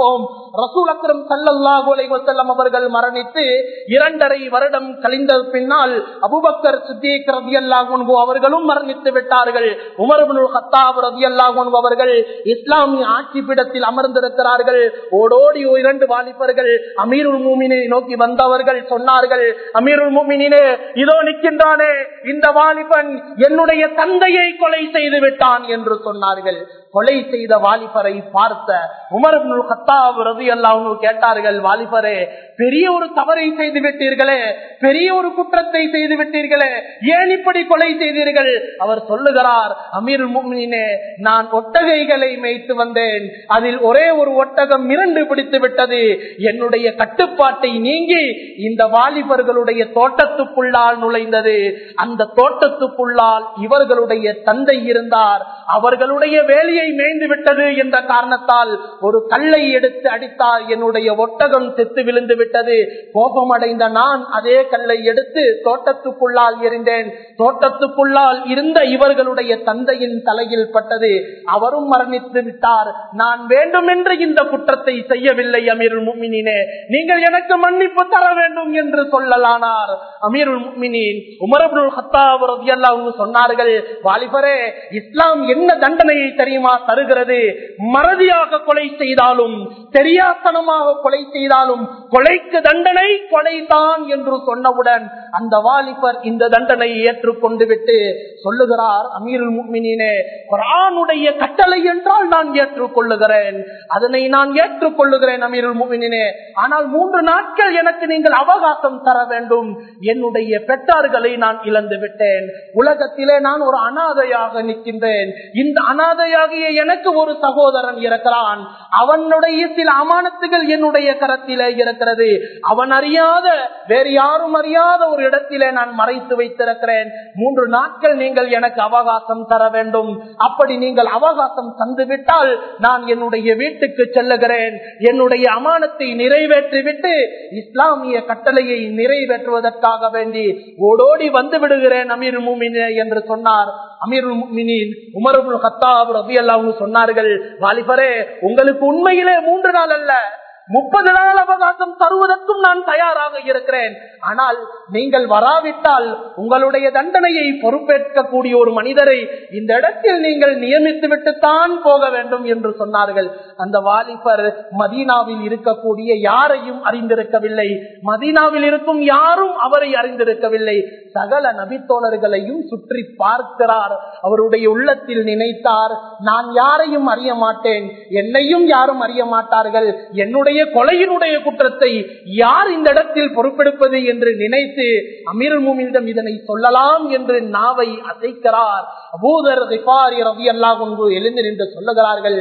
ரசூல் அக்ரம் ஸல்லல்லாஹு அலைஹி வஸல்லம் அவர்கள் மரணித்து 2.5 வருடம் கழிந்த பின்னால் அபூபக்கர் சித்திக் ரலியல்லாஹு அன்ஹு அவர்களும் மரணித்து விட்டார்கள். உமர் இப்னுல் கத்தாப் ரலியல்லாஹு அன்ஹு அவர்கள் இஸ்லாமிய ஆட்சி பீடத்தில் அமர்ந்திருக்கிறார்கள். ஓடோடி 2 வாலிபர்கள் அமீருல் முஃமினீனை நோக்கி வந்தவர்கள் சொன்னார்கள், அமீருல் முஃமினீனே, இதோ நிற்கின்றானே இந்த வாலிபன் என்னுடைய தந்தையை கொலை செய்து விட்டான் என்று சொன்னார்கள். கொலை செய்த வாலிபரை பார்த்த உமர் இப்னுல் கத்தாப் ரலியல்லாஹு அன்ஹு கேட்டார்கள், வாலிபரே, பெரிய ஒரு தவறை செய்து விட்டீர்களே, பெரிய ஒரு குற்றத்தை செய்து விட்டீர்களே, ஏன் இப்படி கொலை செய்தீர்கள்? அவர் சொல்லுகிறார், அமீருல் முஃமினீனே, நான் ஒட்டகைகளை மேய்த்து வந்தேன். அதில் ஒரே ஒரு ஒட்டகம் 2 பிடித்து விட்டது. என்னுடைய கட்டுப்பாட்டை நீங்கி இந்த வாலிபர்களுடைய தோட்டத்துக்குள்ளால் நுழைந்தது. அந்த தோட்டத்துக்குள்ளால் இவர்களுடைய தந்தை இருந்தார். அவர்களுடைய வேலையை மேய்ந்து விட்டது என்ற காரணத்தால் ஒரு கல்லை எடுத்து அடித்தார். என்னுடைய ஒட்டகம் செத்து விழுந்து விட்டது. கோபமடைந்த நான் அதே கல்லை எடுத்து தோட்டத்துக்குள்ளால் எறிந்தேன். தோட்டத்துக்குள்ளால் இருந்த இவர்களுடைய தந்தையின் தலையில் பட்டது. அவரும் மரணித்து விட்டார். நான் வேண்டுமென்று இந்த குற்றத்தை செய்யவில்லை அமீருல் முஃமினீனே, நீங்கள் எனக்கு மன்னிப்பு தர வேண்டும் என்று சொல்லலானார். அமீருல் முஃமினீன் உமர் இப்னுல் கத்தாப் ரலியல்லாஹு அன்ஹு சொன்னார்கள், வாலிபரே, இஸ்லாம் என்ன தண்டனையை தெரியுமா தருகிறது? மறதியாக கொலை செய்தாலும் தெரியாத்தனமாக கொலை செய்தாலும் கொலைக்கு தண்டனை கொலைதான் என்று சொன்னவுடன் அந்த வாலிபர் இந்த தண்டனையை ஏற்றுக்கொண்டு விட்டு சொல்லுகிறார், அமீருல் முஃமினீனே, குர்ஆனுடைய கட்டளை என்றால் நான் ஏற்றுக்கொள்ளுகிறேன், அதனை நான் ஏற்றுக்கொள்ளுகிறேன் அமீருல் முஃமினீனே. ஆனால் 3 நாட்கள் எனக்கு நீங்கள் அவகாசம் தர வேண்டும். என்னுடைய பெற்றார்களை நான் இழந்து விட்டேன். உலகத்திலே நான் ஒரு அனாதையாக நிற்கின்றேன். இந்த அனாதையாகிய எனக்கு ஒரு சகோதரன் இருக்கிறான். அவனுடைய சில அமானத்துகள் என்னுடைய கரத்திலே இருக்கிறது. அவன் அறியாத, வேறு யாரும் அறியாத ஒரு இடத்திலே நான் மறைத்து வைத்திருக்கிறேன். 3 நாட்கள் நீங்கள் எனக்கு அவகாசம் தர வேண்டும். அப்படி நீங்கள் அவகாசம் தந்துவிட்டால் நான் என்னுடைய வீட்டுக்கு செல்லுகிறேன். என்னுடைய அமானத்தை நிறைவேற்றிவிட்டு இஸ்லாமிய கட்டளையை நிறைவேற்றுவதற்காக வேண்டி ஓடோடி வந்து விடுகிறேன் அமீருல் முஃமினீன் என்று சொன்னார். அமீருல் முஃமினீன் உமர் இப்னுல் கத்தாப் ரலியல்லாஹு அன்ஹு சொன்னார்கள், வாலிபரே, உங்களுக்கு உண்மையிலே 3 நாள் அல்ல 30 நாள் அவகாசம் தருவதற்கும் நான் தயாராக இருக்கிறேன். ஆனால் நீங்கள் வராவிட்டால் உங்களுடைய தண்டனையை பொறுப்பேற்கக்கூடிய ஒரு மனிதரை இந்த இடத்தில் நீங்கள் நியமித்து விட்டுத்தான் போக வேண்டும் என்று சொன்னார்கள். அந்த வாலிபர் மதீனாவில் இருக்கக்கூடிய யாரையும் அறிந்திருக்கவில்லை. மதீனாவில் இருக்கும் யாரும் அவரை அறிந்திருக்கவில்லை. சகல நபித்தோழர்களையும் சுற்றி பார்க்கிறார். அவருடைய உள்ளத்தில் நினைத்தார், நான் யாரையும் அறிய மாட்டேன், என்னையும் யாரும் அறிய மாட்டார்கள். என்னுடைய கொலையினுடைய குற்றத்தை யார் இந்த இடத்தில் பொறுப்பெடுப்பது என்று நினைத்து அமீருல் முஃமினீனிடம் இதனை சொல்லலாம் என்று நாவை அசைக்கிறார். அபூதர் கிஃபாரி ரலியல்லாஹு அன்ஹு எழுந்து நின்று சொல்லுகிறார்கள்,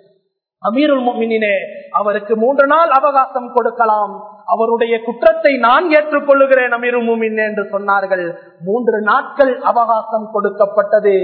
அமீருல் முஃமினீனே, அவருக்கு 3 நாள் அவகாசம் கொடுக்கலாம். அவருடைய குற்றத்தை நான் ஏற்றுக்கொள்ளுகிறேன் அமீருல் முஃமினீன் என்று சொன்னார்கள். 3 நாட்கள் அவகாசம் கொடுக்கப்பட்டது.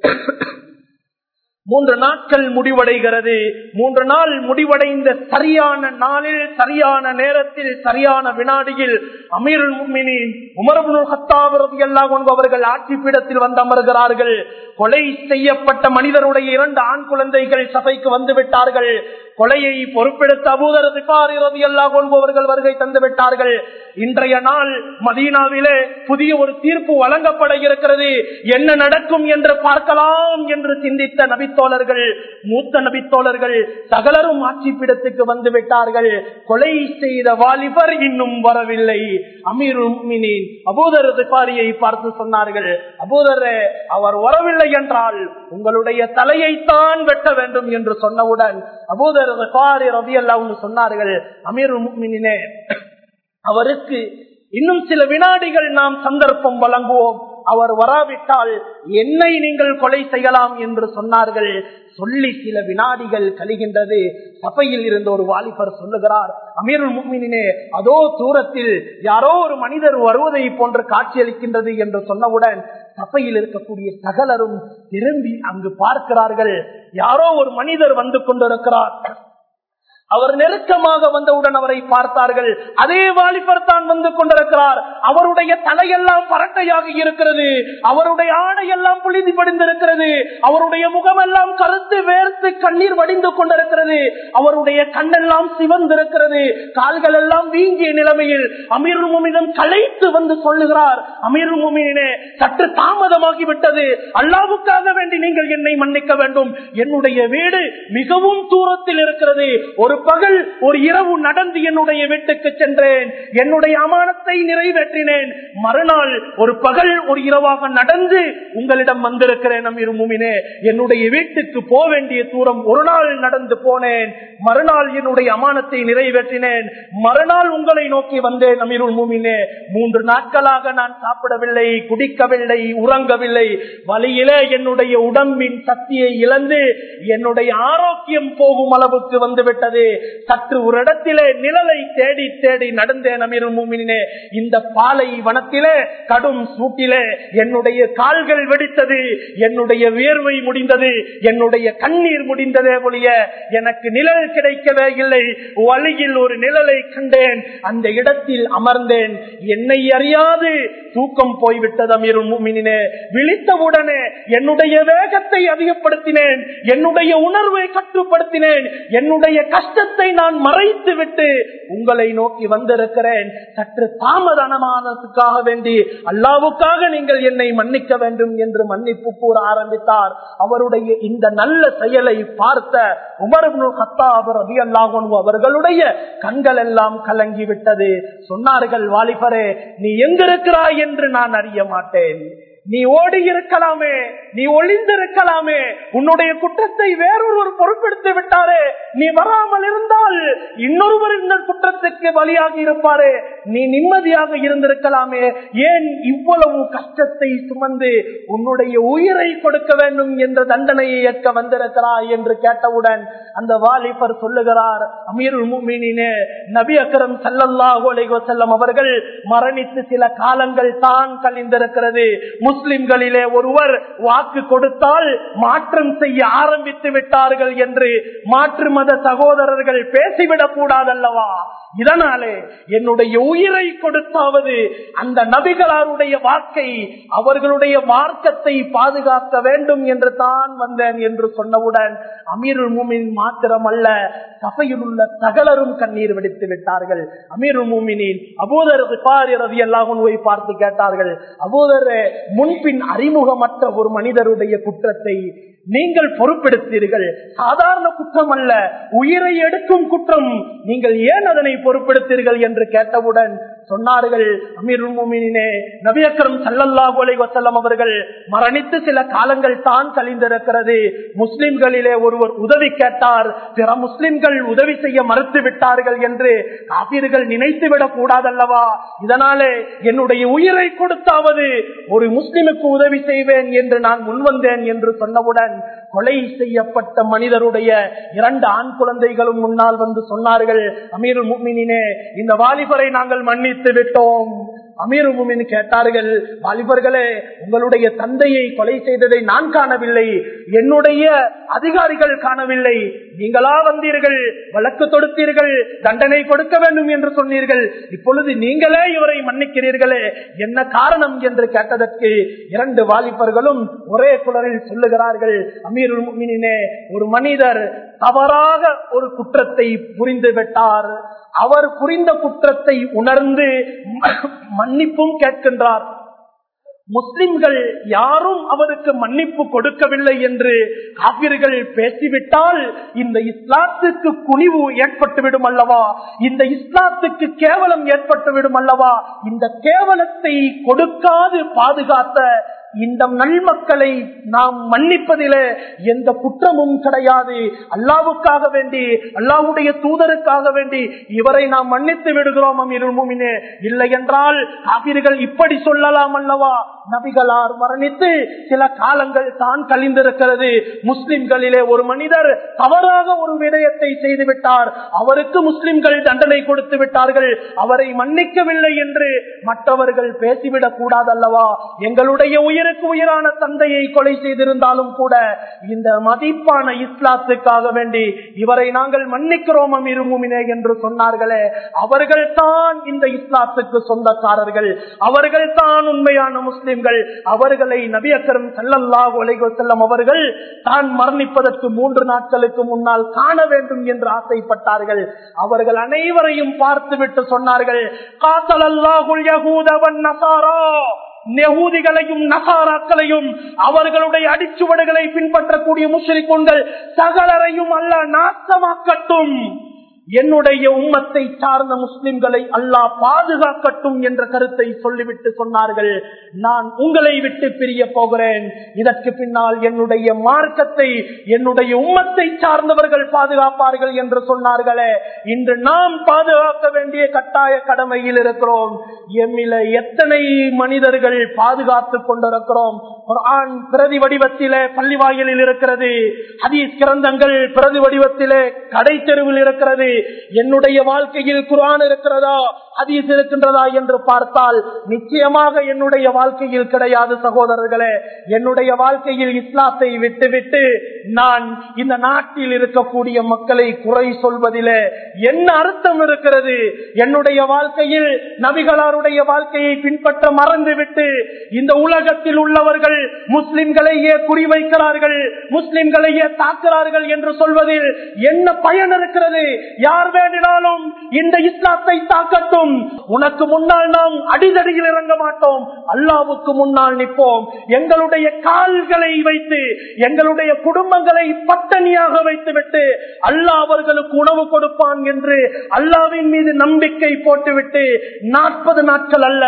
3 நாட்கள் முடிவடைகிறது. 3 நாள் முடிவடைந்த சரியான நாளில், சரியான நேரத்தில், சரியான வினாடியில் அமீருல் முஃமினீன் உமர் இப்னுல் கத்தாப் ரலியல்லாஹு அன்ஹு அவர்கள் ஆட்சி பீடத்தில் வந்து அமர்கிறார்கள். கொலை செய்யப்பட்ட மனிதருடைய 2 ஆண் குழந்தைகள் சபைக்கு வந்து விட்டார்கள். கொலையை பொறுப்பெடுத்த அபூதர் கிஃபாரி ரலியல்லாஹு அன்ஹு அவர்கள் வருகை தந்து விட்டார்கள். இன்றைய நாள் மதீனாவிலே புதிய ஒரு தீர்ப்பு வழங்கப்பட இருக்கிறது. என்ன நடக்கும் என்று பார்க்கலாம் என்று சிந்தித்த நபித்தோழர்கள், மூத்த நபித்தோழர்கள் சகலரும் ஆட்சி பீடத்துக்கு வந்து விட்டார்கள். கொலை செய்த வாலிபர் இன்னும் வரவில்லை. அமீருல் முஃமினீன் அபூதர் கிஃபாரியை பார்த்து சொன்னார்கள், அபூதரே, அவர் வரவில்லை என்றால் உங்களுடைய தலையைத்தான் வெட்ட வேண்டும் என்று சொன்னவுடன் அபூதர் கிஃபாரி ரலியல்லாஹு அன்ஹு சொன்னார்கள், அமீருல் முஃமினீனே, அவருக்கு இன்னும் சில வினாடிகள் நாம் சந்தர்ப்பம் வழங்குவோம். அவர் வராவிட்டால் என்னை நீங்கள் கொலை செய்யலாம் என்று சொன்னார்கள். சொல்லி சில வினாடிகள் கழிகின்றது. சபையில் இருந்த ஒரு வாலிபர் சொல்லுகிறார், அமீருல் முஃமினீனே, அதோ தூரத்தில் யாரோ ஒரு மனிதர் வருவதை போன்று காட்சியளிக்கின்றது என்று சொன்னவுடன் சபையில் இருக்கக்கூடிய சகலரும் திரும்பி அங்கு பார்க்கிறார்கள். யாரோ ஒரு மனிதர் வந்து கொண்டிருக்கிறார். அவர் நெருக்கமாக வந்தவுடன் அவரை பார்த்தார்கள். அதே வாலிபர் தான் வந்து கொண்டிருக்கிறார். அவருடைய தலையெல்லாம் பரட்டையாக இருக்கிறது, அவருடைய ஆடையெல்லாம் புழுதி படிந்திருக்கிறது, அவருடைய முகமெல்லாம் கருத்து வேர்த்து கண்ணீர் வடிந்து கொண்டிருக்கிறது, அவருடைய கண்ணெல்லாம் சிவந்திருக்கிறது, கால்கள் எல்லாம் வீங்கிய நிலைமையில் அமீருல் முஃமினீன் களைத்து வந்து சொல்லுகிறார், அமீருல் முஃமினீனே, சற்று தாமதமாகிவிட்டது, அல்லாஹ்வுக்காக வேண்டி நீங்கள் என்னை மன்னிக்க வேண்டும். என்னுடைய வீடு மிகவும் தூரத்தில் இருக்கிறது. ஒரு பகல் ஒரு இரவு நடந்து என்னுடைய வீட்டுக்கு சென்றேன், என்னுடைய அமானத்தை நிறைவேற்றினேன். மறுநாள் ஒரு பகல் ஒரு இரவாக நடந்து உங்களிடம் வந்திருக்கிறேன். அமீருல் முஃமினீனே, என்னுடைய வீட்டுக்கு போக வேண்டிய தூரம் ஒரு நாள் நடந்து போனேன், மறுநாள் என்னுடைய அமானத்தை நிறைவேற்றினேன், மறுநாள் உங்களை நோக்கி வந்தேன். அமீருல் முஃமினீனே, 3 நாட்களாக நான் சாப்பிடவில்லை, குடிக்கவில்லை, உறங்கவில்லை. வழியிலே என்னுடைய உடம்பின் சக்தியை இழந்து என்னுடைய ஆரோக்கியம் போகும் அளவுக்கு வந்துவிட்டது. சற்று ஒரு இடத்திலே நிழலை தேடி தேடி நடந்தேன். அமீருல் முஃமினீனே, இந்த பாலை வனத்திலே கடும் சூட்டிலே என்னுடைய கால்கள் வெடித்தது, என்னுடைய வியர்வை முடிந்தது, என்னுடைய கண்ணீர் முடிந்ததே ஒழிய எனக்கு நிழல் கிடைக்கவே இல்லை. வழியில் ஒரு நிழலை கண்டேன், அந்த இடத்தில் அமர்ந்தேன். என்னை அறியாது தூக்கம் போய்விட்டது. அமீருல் முஃமினீனே, விழித்தவுடனே என்னுடைய வேகத்தை அதிகப்படுத்தினேன், என்னுடைய உணர்வை கட்டுப்படுத்தினேன், என்னுடைய கஷ்டத்தை நான் மறைத்து விட்டு உங்களை நோக்கி வந்திருக்கிறேன். சற்று தாமதமானதுக்காக வேண்டி அல்லாஹ்வுக்காக நீங்கள் என்னை மன்னிக்க வேண்டும் என்று மன்னிப்பு கூற ஆரம்பித்தார். அவருடைய இந்த நல்ல செயலை பார்த்த உமர் இப்னு கத்தாப் ரலியல்லாஹு அன்ஹு அவர்களுடைய கண்கள் எல்லாம் கலங்கிவிட்டது. சொன்னார்கள், வாலிபரே, நீ எங்கிருக்கிறாய் என்று நான் அறிய மாட்டேன். நீ ஓடி இருக்கலாமே, நீ ஒளிந்திருக்கலாமே, உன்னுடைய குற்றத்தை வேறொருவர் பொறுப்பெடுத்து விட்டாரே, நீ வராமல் இருந்தால் இன்னொருவர் இந்த குற்றத்துக்கு பலியாகி இருப்பாரே, நீ நிம்மதியாக இருந்திருக்கலாமே, ஏன் இவ்வளவு கஷ்டத்தை சுமந்து உன்னுடைய உயிரை கொடுக்க வேண்டும் என்ற தண்டனையை ஏற்க வந்திருக்கிறாய் என்று கேட்டவுடன் அந்த வாலிபர் சொல்லுகிறார், அமீருல் முஃமினீனே, நபி அக்ரம் ஸல்லல்லாஹு அலைஹி வஸல்லம் அவர்கள் மரணித்து சில காலங்கள் தான் கழிந்திருக்கிறது. முஸ்லிம்களிலே ஒருவர் வாக்கு கொடுத்தால் மாற்றம் செய்ய ஆரம்பித்து விட்டார்கள் என்று மாற்று மத சகோதரர்கள் பேசிவிடக் கூடாதல்லவா? இதனாலே என்னுடைய உயிரை கொடுத்தாவது அந்த நபிகளாருடைய வாக்கை, அவர்களுடைய மார்க்கத்தை பாதுகாக்க வேண்டும் என்று தான் வந்தேன் என்று சொன்னவுடன் அமீருல் முஃமினீன் மாத்திரமல்ல, சபையில் உள்ள சகலரும் கண்ணீர் வெடித்து விட்டார்கள். அமீருல் முஃமினீன் அபூதர் கிஃபாரி ரலியல்லாஹு அன்ஹுவை பார்த்து கேட்டார்கள், அபூதர், முன்பின் அறிமுகமற்ற ஒரு மனிதருடைய குற்றத்தை நீங்கள் பொறுப்பெடுத்தீர்கள், சாதாரண குற்றம் அல்ல, உயிரை எடுக்கும் குற்றம், நீங்கள் ஏன் அதனை பொறுப்பெடுத்தீர்கள் என்று கேட்டவுடன் சொன்னார்கள், அமீருல் முஃமினீனே, நபி அக்ரம் ஸல்லல்லாஹு அலைஹி வஸல்லம் அவர்கள் மரணித்து சில காலங்கள் தான் கழிந்திருக்கிறது. முஸ்லிம்களிலே ஒருவர் உதவி கேட்டார், பிற முஸ்லிம்கள் உதவி செய்ய மறுத்து விட்டார்கள் என்று காபிர்கள் நினைத்துவிடக் கூடாதல்லவா? இதனாலே என்னுடைய உயிரை கொடுத்தாவது ஒரு முஸ்லிமுக்கு உதவி செய்வேன் என்று நான் முன்வந்தேன் என்று சொன்னவுடன் கொலை செய்யப்பட்ட மனிதருடைய 2 ஆண் குழந்தைகளும் முன்னால் வந்து சொன்னார்கள், அமீருல் முஃமினீனே, இந்த வாலிபரை நாங்கள் மன்னித்து விட்டோம். அமீருல் முஃமினீன் கேட்டார்கள், வாலிபர்களே, உங்களுடைய தந்தையை கொலை செய்ததை நான் காணவில்லை, என்னுடைய அதிகாரிகள் காணவில்லை, நீங்களா வந்தீர்கள், வழக்கு தொடுத்தீர்கள், தண்டனை கொடுக்க வேண்டும் என்று சொன்னீர்கள், இப்பொழுது நீங்களே இவரை மன்னிக்கிறீர்களே, என்ன காரணம் என்று கேட்டதற்கு 2 வாலிபர்களும் ஒரே குரலில் சொல்லுகிறார்கள், அமீருல் முஃமினீனே, ஒரு மனிதர் தவறாக ஒரு குற்றத்தை புரிந்து விட்டார், அவர் புரிந்த குற்றத்தை உணர்ந்து மன்னிப்பும் கேட்கின்றார். முஸ்லிம்கள் யாரும் அவருக்கு மன்னிப்பு கொடுக்கவில்லை என்று காபிர்கள் பேசிவிட்டால் இந்த இஸ்லாத்துக்கு குனிவு ஏற்பட்டுவிடும் அல்லவா? இந்த இஸ்லாத்துக்கு கேவலம் ஏற்பட்டுவிடும் அல்லவா? இந்த கேவலத்தை கொடுக்காது பாதுகாத்த இந்த நல்மக்களை நாம் மன்னிப்பதிலே எந்த குற்றமும் கிடையாது. அல்லாஹ்வுக்காக வேண்டி, அல்லாஹ்வுடைய தூதருக்காக வேண்டி இவரை நாம் மன்னித்து விடுகிறோம் அமீருல் முஃமினீனே. இல்லை என்றால் காபிர்கள் இப்படி சொல்லலாம் அல்லவா? நபிகளார் மரணித்து சில காலங்கள் தான் கழிந்திருக்கிறது. முஸ்லிம்களிலே ஒரு மனிதர் தவறாக ஒரு விடயத்தை செய்துவிட்டார், அவருக்கு முஸ்லிம்கள் தண்டனை கொடுத்து விட்டார்கள், அவரை மன்னிக்கவில்லை என்று மற்றவர்கள் பேசிவிடக் கூடாதல்லவா? எங்களுடைய உயிருக்கு உயிரான தந்தையை கொலை செய்திருந்தாலும் கூட இந்த மதிப்பான இஸ்லாத்துக்காக வேண்டி இவரை நாங்கள் மன்னிக்கிறோம் அமீர் முஃமினே என்று சொன்னார்களே, அவர்கள் தான் இந்த இஸ்லாத்துக்கு சொந்தக்காரர்கள், அவர்கள் தான் உண்மையான முஸ்லிம்கள். அவர்களை நபி அக்ரம் ஸல்லல்லாஹு அலைஹி வஸல்லம் அவர்கள் தான் மரணிப்பதற்கு 3 நாட்களுக்கு முன்னால் காண வேண்டும் என்று ஆசைப்பட்டார்கள். அவர்கள் அனைவரையும் பார்த்துவிட்டு சொன்னார்கள், காத்தலல்லாஹுல் யஹூத வன் நஸாரா, யஹூதிகளையும் நஸாராக்களையும் அவர்களுடைய அடிச்சுவடுகளை பின்பற்றக்கூடிய முஷ்ரிக்குகள் சகலரையும் அல்லாஹ் நாசமாக்கட்டும், என்னுடைய உம்மத்தை சார்ந்த முஸ்லிம்களை அல்லாஹ் பாதுகாக்கட்டும் என்ற கருத்தை சொல்லிவிட்டு சொன்னார்கள், நான் உங்களை விட்டு பிரிய போகிறேன், இதற்கு பின்னால் என்னுடைய மார்க்கத்தை என்னுடைய உம்மத்தை சார்ந்தவர்கள் பாதுகாப்பார்கள் என்று சொன்னார்களே. இன்று நாம் பாதுகாக்க வேண்டிய கட்டாய கடமையில் இருக்கிறோம். எம்மில எத்தனை மனிதர்கள் பாதுகாத்துக் கொண்டிருக்கிறோம். குர்ஆன் பிரதி வடிவத்திலே பள்ளிவாயிலில் இருக்கிறது, ஹதீஸ் கிரந்தங்கள் பிரதி வடிவத்திலே கடை தெருவில் இருக்கிறது. என்னுடைய வாழ்க்கையில் குர்ஆன் இருக்கிறதா, ஹதீஸ் இருக்கின்றதா என்று பார்த்தால் நிச்சயமாக என்னுடைய வாழ்க்கையில் கிடையாது சகோதரர்களே. என்னுடைய வாழ்க்கையில் இஸ்லாத்தை விட்டுவிட்டு நான் இந்த நாட்டில் இருக்கக்கூடிய மக்களை குறை சொல்வதிலே என்ன அர்த்தம் இருக்கிறது? என்னுடைய வாழ்க்கையில் நபிகளாருடைய வாழ்க்கையை பின்பற்ற மறந்துவிட்டு இந்த உலகத்தில் உள்ளவர்கள் முஸ்லிம்களையே குறிவைக்கிறார்கள், முஸ்லிம்களையே தாக்குறார்கள் என்று சொல்வதில் என்ன பயன் இருக்கிறது? யார் வேண்டினாலும் இந்த இஸ்லாத்தை தாக்கட்டும், உனக்கு முன்னால் நாம் அடிதடியில் இறங்க மாட்டோம், அல்லாஹ்வுக்கு முன்னால் நிற்போம். எங்களுடைய கால்களை வைத்து எங்களுடைய குடும்பங்களை பட்டணியாக வைத்துவிட்டு அல்லாஹ் அவர்களுக்கு உணவு கொடுப்பான் என்று அல்லாஹ்வின் மீது நம்பிக்கை போட்டுவிட்டு 40 நாட்கள் அல்ல,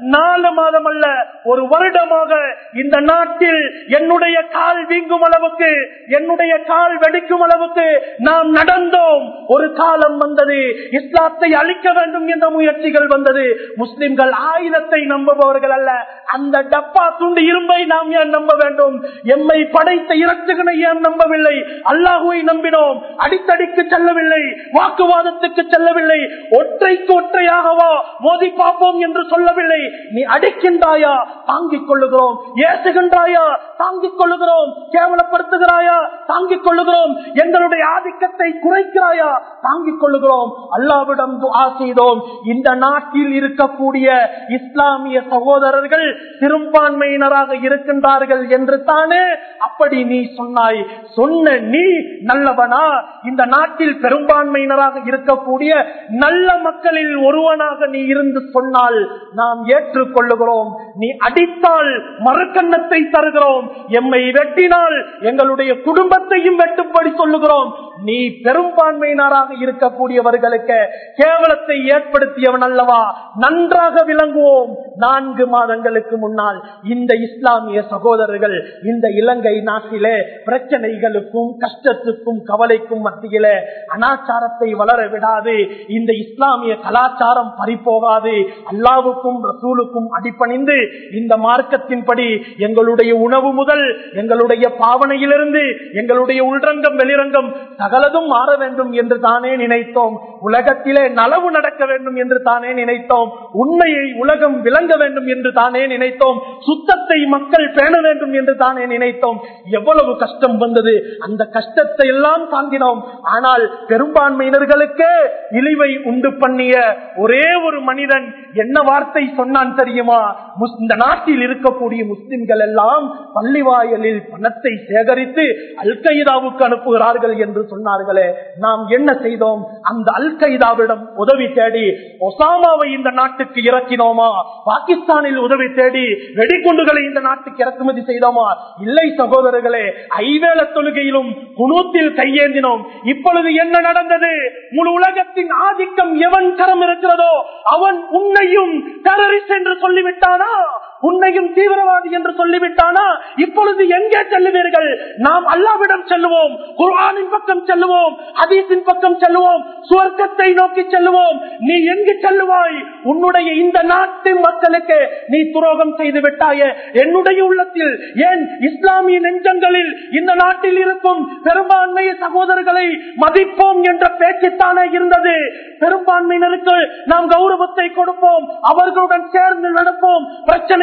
4 மாதம் அல்ல, 1 வருடமாக இந்த நாட்டில் என்னுடைய கால் வீங்கும் அளவுக்கு, என்னுடைய கால் வெடிக்கும் அளவுக்கு நாம் நடந்தோம். ஒரு காலம் வந்தது இஸ்லாத்தை அழிக்க வேண்டும் என்ற முயற்சிகள் வந்தது. முஸ்லிம்கள் ஆயுதத்தை நம்புபவர்கள் அல்ல, அந்த டப்பா துண்டு இரும்பை நாம் ஏன் நம்ப வேண்டும்? எம்மை படைத்த இரட்சகனை ஏன் நம்பவில்லை? அல்லாஹ்வை நம்பினோம், அடித்தடிக்கு செல்லவில்லை, வாக்குவாதத்துக்கு செல்லவில்லை, ஒற்றைக்கு ஒற்றையாகவா மோதி பார்ப்போம் என்று சொல்லவில்லை. நீ அடிக்கின்றாயா தாங்கிக் கொள்ளுகிறோம், ஏசுகின்றாயா தாங்கிக் கொள்ளுகிறோம், கேவலப்படுத்துகிறாயா தாங்கிக் கொள்ளுகிறோம், எங்களுடைய ஆதிக்கத்தை குறைக்கிறாயா தாங்கிக் கொள்ளுகிறோம். அல்லாஹ்விடம் துஆ செய்தோம். இந்த நாட்டில் இருக்கக்கூடிய இஸ்லாமிய சகோதரர்கள் பெரும்பான்மையினராக இருக்கின்றார்கள் என்று தானே அப்படி நீ சொன்னாய். சொன்ன நீ நல்லவனா? இந்த நாட்டில் பெரும்பான்மையினராக இருக்கக்கூடிய நல்ல மக்களில் ஒருவனாக நீ இருந்து சொன்னால் நாம் ஏற்றுக்கொள்ளுகிறோம். நீ அடித்தால் மறுக்கண்ணத்தை தருகிறோம், எம்மை வெட்டினால் எங்களுடைய குடும்பத்தையும் வெட்டுப்படி சொல்லுகிறோம். நீ பெரும்பான்மையினராக இருக்கக்கூடியவர்களுக்கு கேவலத்தை ஏற்படுத்தியவன் அல்லவா? நன்றாக விளங்குவோம். 4 மாதங்களுக்கு முன்னால் இந்த இஸ்லாமிய சகோதரர்கள் இந்த இலங்கை நாட்டிலே பிரச்சனைகளுக்கும் கஷ்டத்துக்கும் கவலைக்கும் மத்தியிலே அனாச்சாரத்தை வளர விடாது, இந்த இஸ்லாமிய கலாச்சாரம் பறிபோகாது, அல்லாஹ்வுக்கும் ரசூலுக்கும் அடிபணிந்து இந்த மார்க்கத்தின்படி எங்களுடைய உணவு முதல் எங்களுடைய பாவனையிலிருந்து எங்களுடைய உள்ரங்கம் வெளிரங்கம் சகலதும் மாற வேண்டும் என்று தானே நினைத்தோம். உலகத்திலே நலவு நடக்க வேண்டும் என்று தானே நினைத்தோம். உண்மையை உலகம் விளங்க வேண்டும் என்று தானே நினைத்தோம். சுத்தத்தை மக்கள் பேண வேண்டும் என்று தானே நினைத்தோம். எவ்வளவு கஷ்டம் வந்தது, அந்த கஷ்டத்தை எல்லாம் தாங்கினோம். ஆனால் பெரும்பான்மையினர்களுக்கு இழிவை உண்டு பண்ணிய ஒரே ஒரு மனிதன் என்ன வார்த்தை சொன்னான் தெரியுமா? இந்த நாட்டில் இருக்கக்கூடிய முஸ்லிம்கள் எல்லாம் பள்ளிவாயலில் பணத்தை சேகரித்து அல் கைதாவுக்கு அனுப்புகிறார்கள் என்று சொன்னார்களே. நாம் என்ன செய்தோம்? அந்த அல் கைதாவிடம் உதவி தேடி ஒசாமாவை இந்த நாட்டுக்கு இறக்கினோமா? பாகிஸ்தானில் உதவி தேடி வெடிகுண்டுகளை இந்த நாட்டுக்கு இறக்குமதி செய்தோமா? இல்லை சகோதரர்களே. ஐவேள தொழுகையிலும் குனூத்தில் கையேந்தினோம். இப்பொழுது என்ன நடந்தது? முழு உலகத்தின் ஆதிக்கம் எவன் கரம் இருக்கிறதோ அவன் உன்னையும் டெரரிஸ்ட் என்று சொல்லிவிட்டானா? உன்னையும் தீவிரவாதி என்று சொல்லிவிட்டானா? இப்பொழுது எங்கே செல்லுவீர்கள்? நாம் அல்லாஹ்விடம் செல்லுவோம், குர்ஆனின் பக்கம் செல்லுவோம், ஹதீஸின் பக்கம் செல்லுவோம், சுவர்க்கத்தை நோக்கி செல்லுவோம். நீ எங்கு செல்லுவாய்? உன்னுடைய இந்த நாட்டு மக்களுக்கு நீ துரோகம் செய்து விட்டாயே. என்னுடைய உள்ளத்தில், ஏன் இஸ்லாமிய நெஞ்சங்களில் இந்த நாட்டில் இருக்கும் பெரும்பான்மை சகோதரர்களை மதிப்போம் என்ற பேச்சுத்தானே இருந்தது. பெரும்பான்மையினருக்கு நாம் கௌரவத்தை கொடுப்போம், அவர்களுடன் சேர்ந்து நடப்போம், பிரச்சனை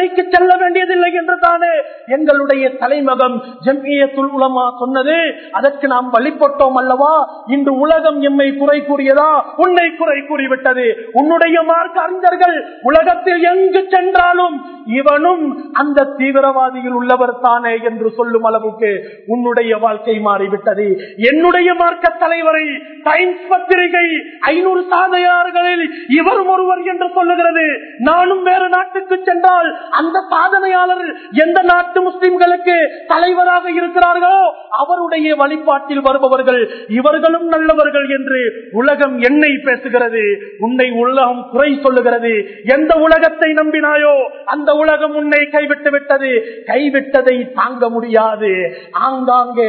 சிந்தனைக்கு செல்ல வேண்டியதில்லை என்று தானே எங்களுடைய தலைமகம் ஜம்இய்யத்துல் உலமா சொன்னது. அதற்கு நாம் வழிபட்டோம் அல்லவா? இன்று உலகம் எம்மை குறை கூறியதா? உன்னை குறை கூறிவிட்டது. உன்னுடைய மார்க்க அறிஞர்கள் உலகத்தில் எங்கு சென்றாலும் இவனும் அந்த தீவிரவாதியில் உள்ளவர் தானே என்று சொல்லும் அளவுக்கு உன்னுடைய வாழ்க்கை மாறிவிட்டது. என்னுடைய மார்க்க தலைவரை டைம்ஸ் பத்திரிகை 500 சாதனையாளர்களில் இவரும் ஒருவர் என்று சொல்லுகிறது. நானும் வேறு நாட்டுக்கு சென்றால் அந்த சாதனையாளர் எந்த நாட்டு முஸ்லிம்களுக்கு தலைவராக இருக்கிறார்களோ அவருடைய வழிபாட்டில் வருபவர்கள் இவர்களும் நல்லவர்கள் என்று உலகம் என்னை பேசுகிறது. உன்னை உலகம் குறை சொல்லுகிறது. எந்த உலகத்தை நம்பினாயோ அந்த உலகம் உன்னை கைவிட்டு விட்டது. கைவிட்டதை தாங்க முடியாது. ஆங்காங்கே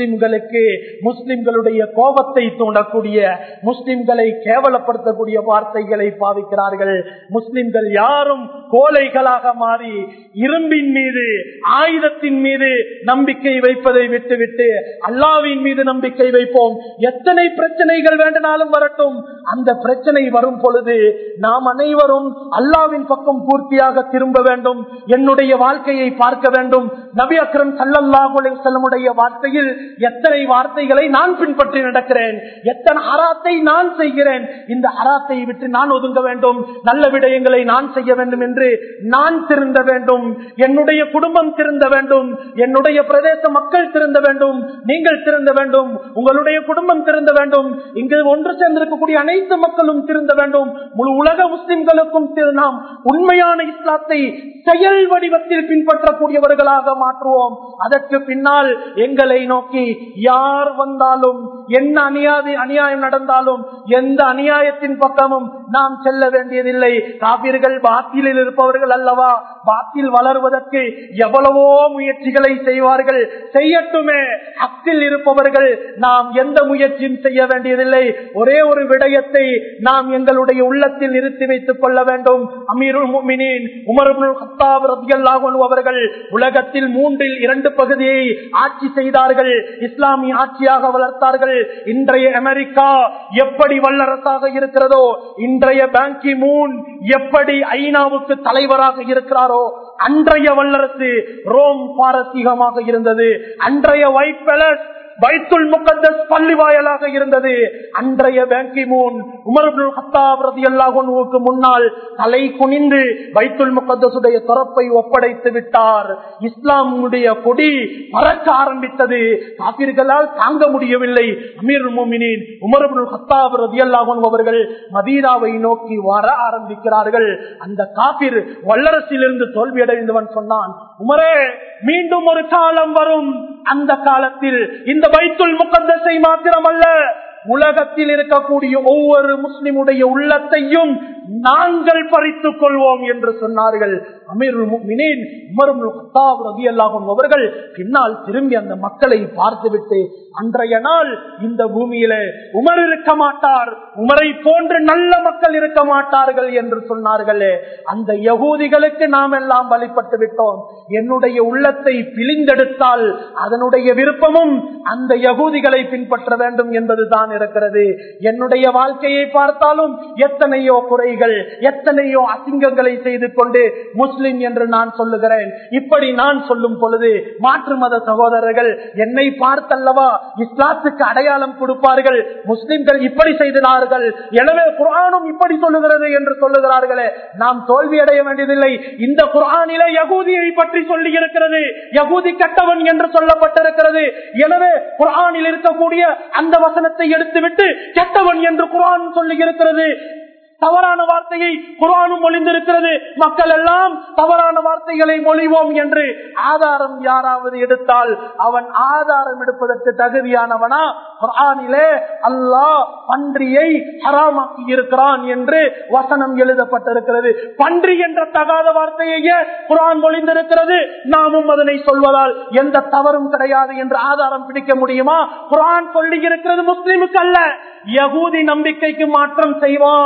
முஸ்லிம்களுடைய கோபத்தை தூண்டக்கூடிய, முஸ்லிம்களை கேவலப்படுத்தக்கூடிய வார்த்தைகளை பாவிக்கிறார்கள். முஸ்லிம்கள் யாரும் கோழைகளாக மாறி இரும்பின் மீது, ஆயுதத்தின் மீது நம்பிக்கை வைப்பதை விட்டுவிட்டு அல்லாஹ்வின் மீது நம்பிக்கை வைப்போம். எத்தனை பிரச்சனைகள் வேண்டுமானாலும் வரட்டும். அந்த பிரச்சனை வரும் பொழுது நாம் அனைவரும் அல்லாஹ்வின் பக்கம் பூர்த்தியாக திரும்ப வேண்டும். என்னுடைய வாழ்க்கையை பார்க்க வேண்டும். நபி அக்ரம் ஸல்லல்லாஹு அலைஹி வஸல்லம் உடைய வார்த்தையில் எத்தனை வார்த்தைகளை நான் பின்பற்றி நடக்கிறேன், எத்தனை ஹராத்தை நான் செய்கிறேன். இந்த ஹராத்தை விட்டு நான் ஒதுங்க வேண்டும். நல்ல விடயங்களை நான் செய்ய வேண்டும் என்று நான் திருந்த வேண்டும். என்னுடைய குடும்பம் திருந்த வேண்டும். என்னுடைய பிரதேச மக்கள் திருந்த வேண்டும். நீங்கள் திருந்த வேண்டும். உங்களுடைய குடும்பம் திருந்த வேண்டும். இங்கு ஒன்று சேர்ந்திருக்கக்கூடிய அனைத்து மக்களும் திருந்த வேண்டும். முழு உலக முஸ்லிம்களுக்கும் நாம் உண்மையான இஸ்லாத்தை செயல் வடிவத்தில் பின்பற்றக்கூடியவர்களாக மாற்றுவோம். அதற்கு பின்னால் எங்களை நோக்கி யார் வந்தாலும், என்ன அநியாயம் நடந்தாலும், எந்த அநியாயத்தின் பக்கமும் நாம் செல்ல வேண்டியதில்லை. காபிர்கள் பாத்திலில் இருப்பவர்கள் அல்லவா? பாத்தில் வளர்வதற்கு எவ்வளவோ முயற்சிகளை செய்வார்கள். செய்யட்டுமே. ஹக்கில் இருப்பவர்கள் நாம் எந்த முயற்சியும் செய்ய வேண்டியதில்லை. ஒரே ஒரு விடயத்தை நாம் எங்களுடைய உள்ளத்தில் நிறுத்தி வைத்துக் கொள்ள வேண்டும். அமீருல் முஃமினீன் உமர் இப்னுல் கத்தாப் ரலியல்லாஹு அன்ஹு அவர்கள் உலகத்தில் 3/2 பகுதியை ஆட்சி செய்தார்கள். இஸ்லாமிய ஆட்சியாக வளர்த்தார்கள். இன்றைய அமெரிக்கா எப்படி வல்லரசாக இருக்கிறதோ, இன்றைய பான் கி மூன் எப்படி ஐநாவுக்கு தலைவராக இருக்கிறாரோ, அன்றைய வல்லரசு ரோம் பாரசீகமாக இருந்தது. அன்றைய ஒயிட் பேலஸ் பைத்துல் முகத்தஸ் பள்ளி வாயலாக இருந்தது. அன்றைய பான் கி மூன் உமர் இப்னுல் கத்தாப் ரலியல்லாஹு அன்ஹுவுக்கு முன்னால் தலை குனிந்து பைத்துல் முகத்தஸுடைய திறப்பை ஒப்படைத்து விட்டார். இஸ்லாமுடைய கொடி பறக்க ஆரம்பித்தது. காபிர்களால் தாங்க முடியவில்லை. அமீருல் முஃமினீன் உமர் இப்னுல் கத்தாப் ரலியல்லாஹு அன்ஹு அவர்கள் மதீனாவை நோக்கி வர ஆரம்பிக்கிறார்கள். அந்த காபிர் வல்லரசிலிருந்து தோல்வியடைந்தவன் சொன்னான், உமரே, மீண்டும் ஒரு காலம் வரும். அந்த காலத்தில் இந்த பைத்துல் முகத்தஸை மாத்திரமல்ல, உலகத்தில் இருக்கக்கூடிய ஒவ்வொரு முஸ்லிமுடைய உள்ளத்தையும் நாங்கள் பறித்துக் கொள்வோம் என்று சொன்னார்கள். அமீருல் முஃமினீன் உமர் இப்னுல் கத்தாப் ரலியல்லாஹு அன்ஹு அவர்கள் பின்னால் திரும்பி அந்த மக்களை பார்த்துவிட்டு, அன்றைய நாள் இந்த பூமியிலே உமர் இருக்க மாட்டார், உமரை போன்று நல்ல மக்கள் இருக்க மாட்டார்கள் என்று சொன்னார்களே, அந்த யகூதிகளுக்கு நாம் எல்லாம் வழிபட்டு விட்டோம். என்னுடைய உள்ளத்தை பிழிந்தெடுத்தால் அதனுடைய விருப்பமும் அந்த யகூதிகளை பின்பற்ற வேண்டும் என்பதுதான் இருக்கிறது. என்னுடைய வாழ்க்கையை பார்த்தாலும் எத்தனையோ குறைகள், எத்தனையோ அசிங்கங்களை செய்து கொண்டு முஸ்லிம் என்று நான் சொல்லுகிறேன். இப்படி நான் சொல்லும் பொழுது மாற்று மத சகோதரர்கள் என்னை பார்த்தல்லவா இஸ்லாத்துக்கு அடையாளம் கொடுப்பார்கள். முஸ்லிம்கள் இப்படி செய்தார்கள், எனவே குர்ஆனும் இப்படி சொல்லுகிறது என்று சொல்லுகிறார்களே. நாம் தோல்வி அடைய வேண்டியதில்லை. இந்த குர்ஆனிலே யகூதியை பற்றி சொல்லி இருக்கிறது. யகூதி கட்டவன் என்று சொல்லப்பட்டிருக்கிறது. எனவே குர்ஆனில் இருக்கக்கூடிய அந்த வசனத்தை எடுத்துவிட்டு கெட்டவன் என்று குர்ஆன் சொல்லி இருக்கிறது. தவறான வார்த்தையை குர்ஆனும் மொழிந்திருக்கிறது. மக்கள் எல்லாம் தவறான வார்த்தைகளை மொழிவோம் என்று ஆதாரம் யாராவது எடுத்தால் அவன் ஆதாரம் எடுப்பதற்கு தகுதியானவனா? குர்ஆனிலே அல்லாஹ் பன்றியை ஹராமாக்கி இருக்கிறான் என்று வசனம் எழுதப்பட்டிருக்கிறது. பன்றி என்ற தகாத வார்த்தையே குர்ஆன் மொழிந்திருக்கிறது. நாமும் அதனை சொல்வதால் எந்த தவறும் கிடையாது என்று ஆதாரம் பிடிக்க முடியுமா? குர்ஆன் சொல்லி இருக்கிறது முஸ்லிமுக்கு அல்ல, யகூதி நம்பிக்கைக்கு மாற்றம் செய்வான்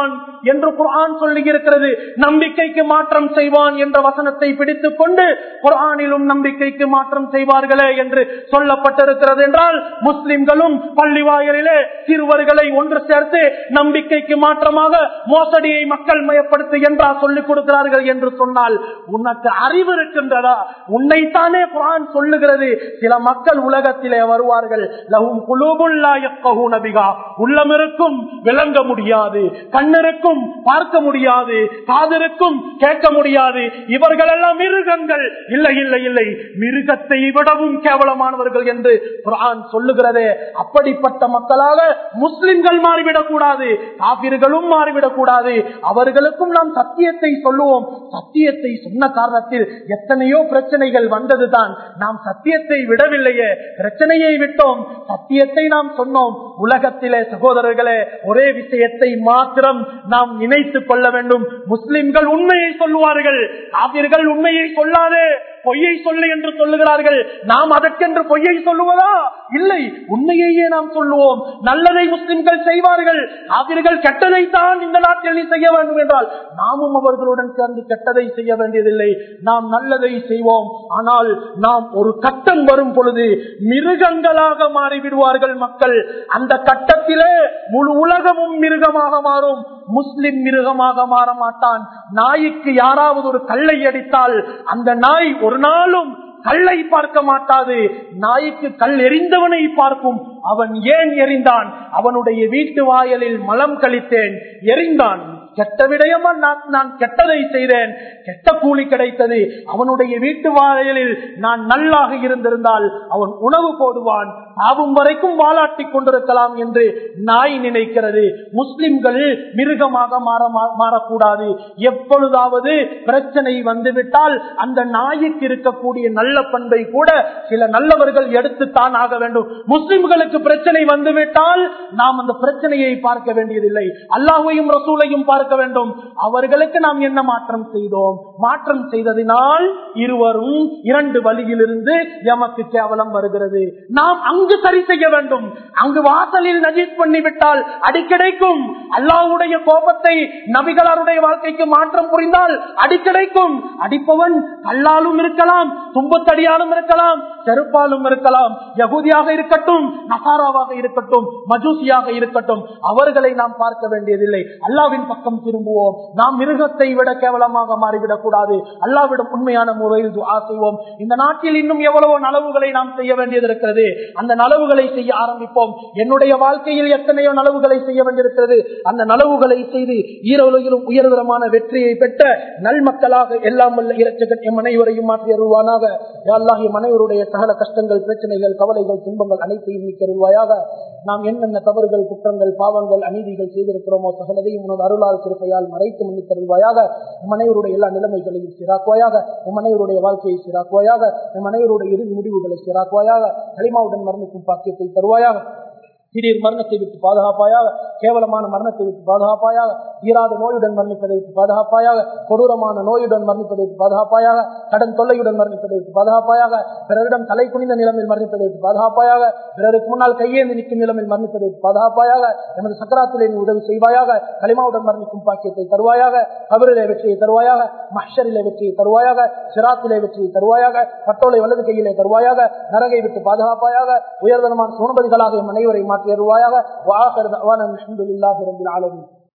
என்று குர்ஆன் சொல்லி இருக்கிறது. நம்பிக்கைக்கு மாற்றம் செய்வான் என்ற வசனத்தை பிடித்துக் கொண்டு குர்ஆனிலும் நம்பிக்கைக்கு மாற்றம் செய்வார்களே என்று சொல்லப்பட்டிருக்கிறது என்றால், முஸ்லிம்களும் பள்ளி வாயிலே சிறுவர்களை ஒன்று சேர்த்து நம்பிக்கைக்கு மாற்றமாக மோசடியை மக்கள் மயப்படுத்து என்றா சொல்லிக் கொடுக்கிறார்கள் என்று சொன்னால், உனக்கு அறிவு இருக்கின்றதா? உன்னைத்தானே குர்ஆன் சொல்லுகிறது. சில மக்கள் உலகத்திலே வருவார்கள், லஹும் குலூபுன் லா யஃகஹூன பிஹா, உள்ளம் இருக்கும் விளங்க முடியாது, கண்ணிருக்கும் பார்க்க முடியாது, காதிருக்கும் கேட்க முடியாது, இவர்கள் எல்லாம் மிருகங்கள். இல்லை இல்லை இல்லை, மிருகத்தை விடவும் கேவலமானவர்கள் என்று குர்ஆன் சொல்லுகிறதே. அப்படிப்பட்ட மக்களாக முஸ்லிம்கள் மாறிவிடக் கூடாது, காபிர்களும் மாறிவிடக் கூடாது. அவர்களுக்கும் நாம் சத்தியத்தை சொல்லுவோம். சத்தியத்தை சொன்ன காரணத்தில் எத்தனையோ பிரச்சனைகள் வந்ததுதான். நாம் சத்தியத்தை விடவில்லையே, பிரச்சனையை விட்டோம், சத்தியத்தை நாம் சொன்னோம். உலகத்திலே சகோதரர்களே, ஒரே விஷயத்தை மாத்திரம் நாம் நினைத்துக் கொள்ள வேண்டும். முஸ்லிம்கள் உண்மையை சொல்லுவார்கள், காபிர்கள் உண்மையை சொல்லாதே, பொய்யை சொல்லு என்று சொல்லுகிறார்கள். நாம் அதற்கென்று பொய்யை சொல்லுவதா? இல்லை, உண்மையையே நாம் சொல்லுவோம். நல்லதை முஸ்லிம்கள் செய்வார்கள், காபிர்கள் கெட்டதைத்தான் இந்த நாட்டில் நீ செய்ய வேண்டும் என்றால் நாமும் அவர்களுடன் சேர்ந்து கெட்டதை செய்ய வேண்டியதில்லை, நாம் நல்லதை செய்வோம். ஆனால் நாம் ஒரு கட்டம் வரும் பொழுது மிருகங்களாக மாறிவிடுவார்கள் மக்கள். அந்த கட்டத்திலே முழு உலகமும் மிருகமாக மாறும். முஸ்லிம் மிருகமாக மாற மாட்டான். நாய்க்கு யாராவது ஒரு கல்லை அடித்தால் அந்த நாய் ஒரு நாளும் கல்லை பார்க்க மாட்டாது, நாய்க்கு கல் எறிந்தவனை பார்க்கும். அவன் ஏன் எறிந்தான்? அவனுடைய வீட்டு வாயலில் மலம் கழித்தேன், எறிந்தான். கெட்ட விடயமா நான் கெட்டதை செய்தேன், கெட்ட கூலி கிடைத்தது. அவனுடைய வீட்டு வாயிலில் நான் நல்லாக இருந்திருந்தால் அவன் உணவு போடுவான், சாவும் வரைக்கும் வாலாட்டி கொண்டிருக்கலாம் என்று நாய் நினைக்கிறது. முஸ்லிம்கள் மிருகமாக மாறக்கூடாது. எப்பொழுதாவது பிரச்சனை வந்துவிட்டால் அந்த நாய்க்கு இருக்கக்கூடிய நல்ல பண்பை கூட சில நல்லவர்கள் எடுத்துத்தான் ஆக வேண்டும். முஸ்லிம்களுக்கு பிரச்சனை வந்துவிட்டால் நாம் அந்த பிரச்சனையை பார்க்க வேண்டியதில்லை, அல்லாஹ்வையும் ரசூலையும் பார்க்க வேண்டும். அவர்களுக்கு நாம் என்ன மாற்றம் செய்தோம்? மாற்றம் செய்ததினால் இருவரும் இரண்டு வழியிலிருந்து எமக்கு கேவலம் வருகிறது. நாம் அங்கு சரி செய்ய வேண்டும். அங்கு வாசலில் நஜீஸ் பண்ணிவிட்டால் அடி கிடைக்கும். அல்லாஹ்வுடைய கோபத்தை நபிகளாருடைய வாழ்க்கைக்கு மாற்றம் புரிந்தால் அடி கிடைக்கும். அடிப்பவன் கல்லாலும் இருக்கலாம், தும்பத்தடியாலும் இருக்கலாம், செருப்பாலும் இருக்கலாம், யகூதியாக இருக்கட்டும், நசாராவாக இருக்கட்டும், மஜூசியாக இருக்கட்டும், அவர்களை நாம் பார்க்க வேண்டியதில்லை. அல்லாஹ்வின் பக்கம் திரும்புவோம். நாம் மிருகத்தை விட கேவலமாக மாறிவிடக் கூடாது. அல்லாஹ்விடம் உண்மையான முறையில் துஆ செய்வோம். இந்த நாட்டில் இன்னும் எவ்வளவோ நலவுகளை நாம் செய்ய வேண்டியது இருக்கிறது. அந்த நலவுகளை செய்ய ஆரம்பிப்போம். என்னுடைய வாழ்க்கையில் எத்தனையோ நலவுகளை செய்ய வேண்டியிருக்கிறது. அந்த நலவுகளை செய்து ஈரோலையிலும் உயர்தரமான வெற்றியை பெற்ற நல் மக்களாக எல்லாம் வல்ல இரட்சகன் எம் அனைவரையும் மாற்றி அருள்வானாக. யா அல்லாஹ், எம் அனைவருடைய சகல கஷ்டங்கள், பிரச்சனைகள், கவலைகள், துன்பங்கள் அனைத்தையும் நீக்கி அருள்வாயாக. நாம் என்னென்ன தவறுகள், குற்றங்கள், பாவங்கள், அநீதிகள் செய்திருக்கிறோமோ சகலதையும் உனது அருளால் கிருபையால் மறைத்து மன்னித்து அருள்வாயாக. எம் அனைவருடைய எல்லா நிலைமைகளையும் சீராக்குவாயாக. எம் அனைவருடைய வாழ்க்கையை சீராக்குவாயாக. எம் அனைவருடைய இறுதி முடிவுகளை சீராக்குவாயாக. களிமாவுடன் மரணிக்கும் பாக்கியத்தை தருவாயாக. திடீர் மரணத்தை விட்டு பாதுகாப்பாயாக. கேவலமான மரணத்தை விட்டு பாதுகாப்பாயாக. தீராத நோயுடன் மரணிப்பதை விட்டு பாதுகாப்பாயாக. கொடூரமான நோயுடன் மரணிப்பதை விட்டு பாதுகாப்பாயாக. கடன் தொல்லையுடன் மரணிப்பதை விட்டு பாதுகாப்பாயாக. பிறரிடம் தலை குனிந்த நிலைமையில் மரணிப்பதை விட்டு பாதுகாப்பாயாக. பிறருக்கு முன்னால் கையேந்தி நிற்கும் நிலைமையில் மரணிப்பதை விட்டு பாதுகாப்பாயாக. எமது சக்கராத்திலே நீ உதவி செய்வாயாக. களிமாவுடன் மரணிக்கும் பாக்கியத்தை தருவாயாக. கபரிலே வெற்றியை தருவாயாக. மஹ்ஷரிலே வெற்றியை தருவாயாக. சிராத்திலே வெற்றியை தருவாயாக. பட்டோலை வலது கையிலே தருவாயாக. நரகை விட்டு பாதுகாப்பாயாக. உயர்தரமான சுனபதிகளாக எம் அனைவரை மாற்றி அருள்வாயாக. வஆகிரு தஅவானா அல்ஹம்துலில்லாஹி ரப்பில் ஆலமீன்.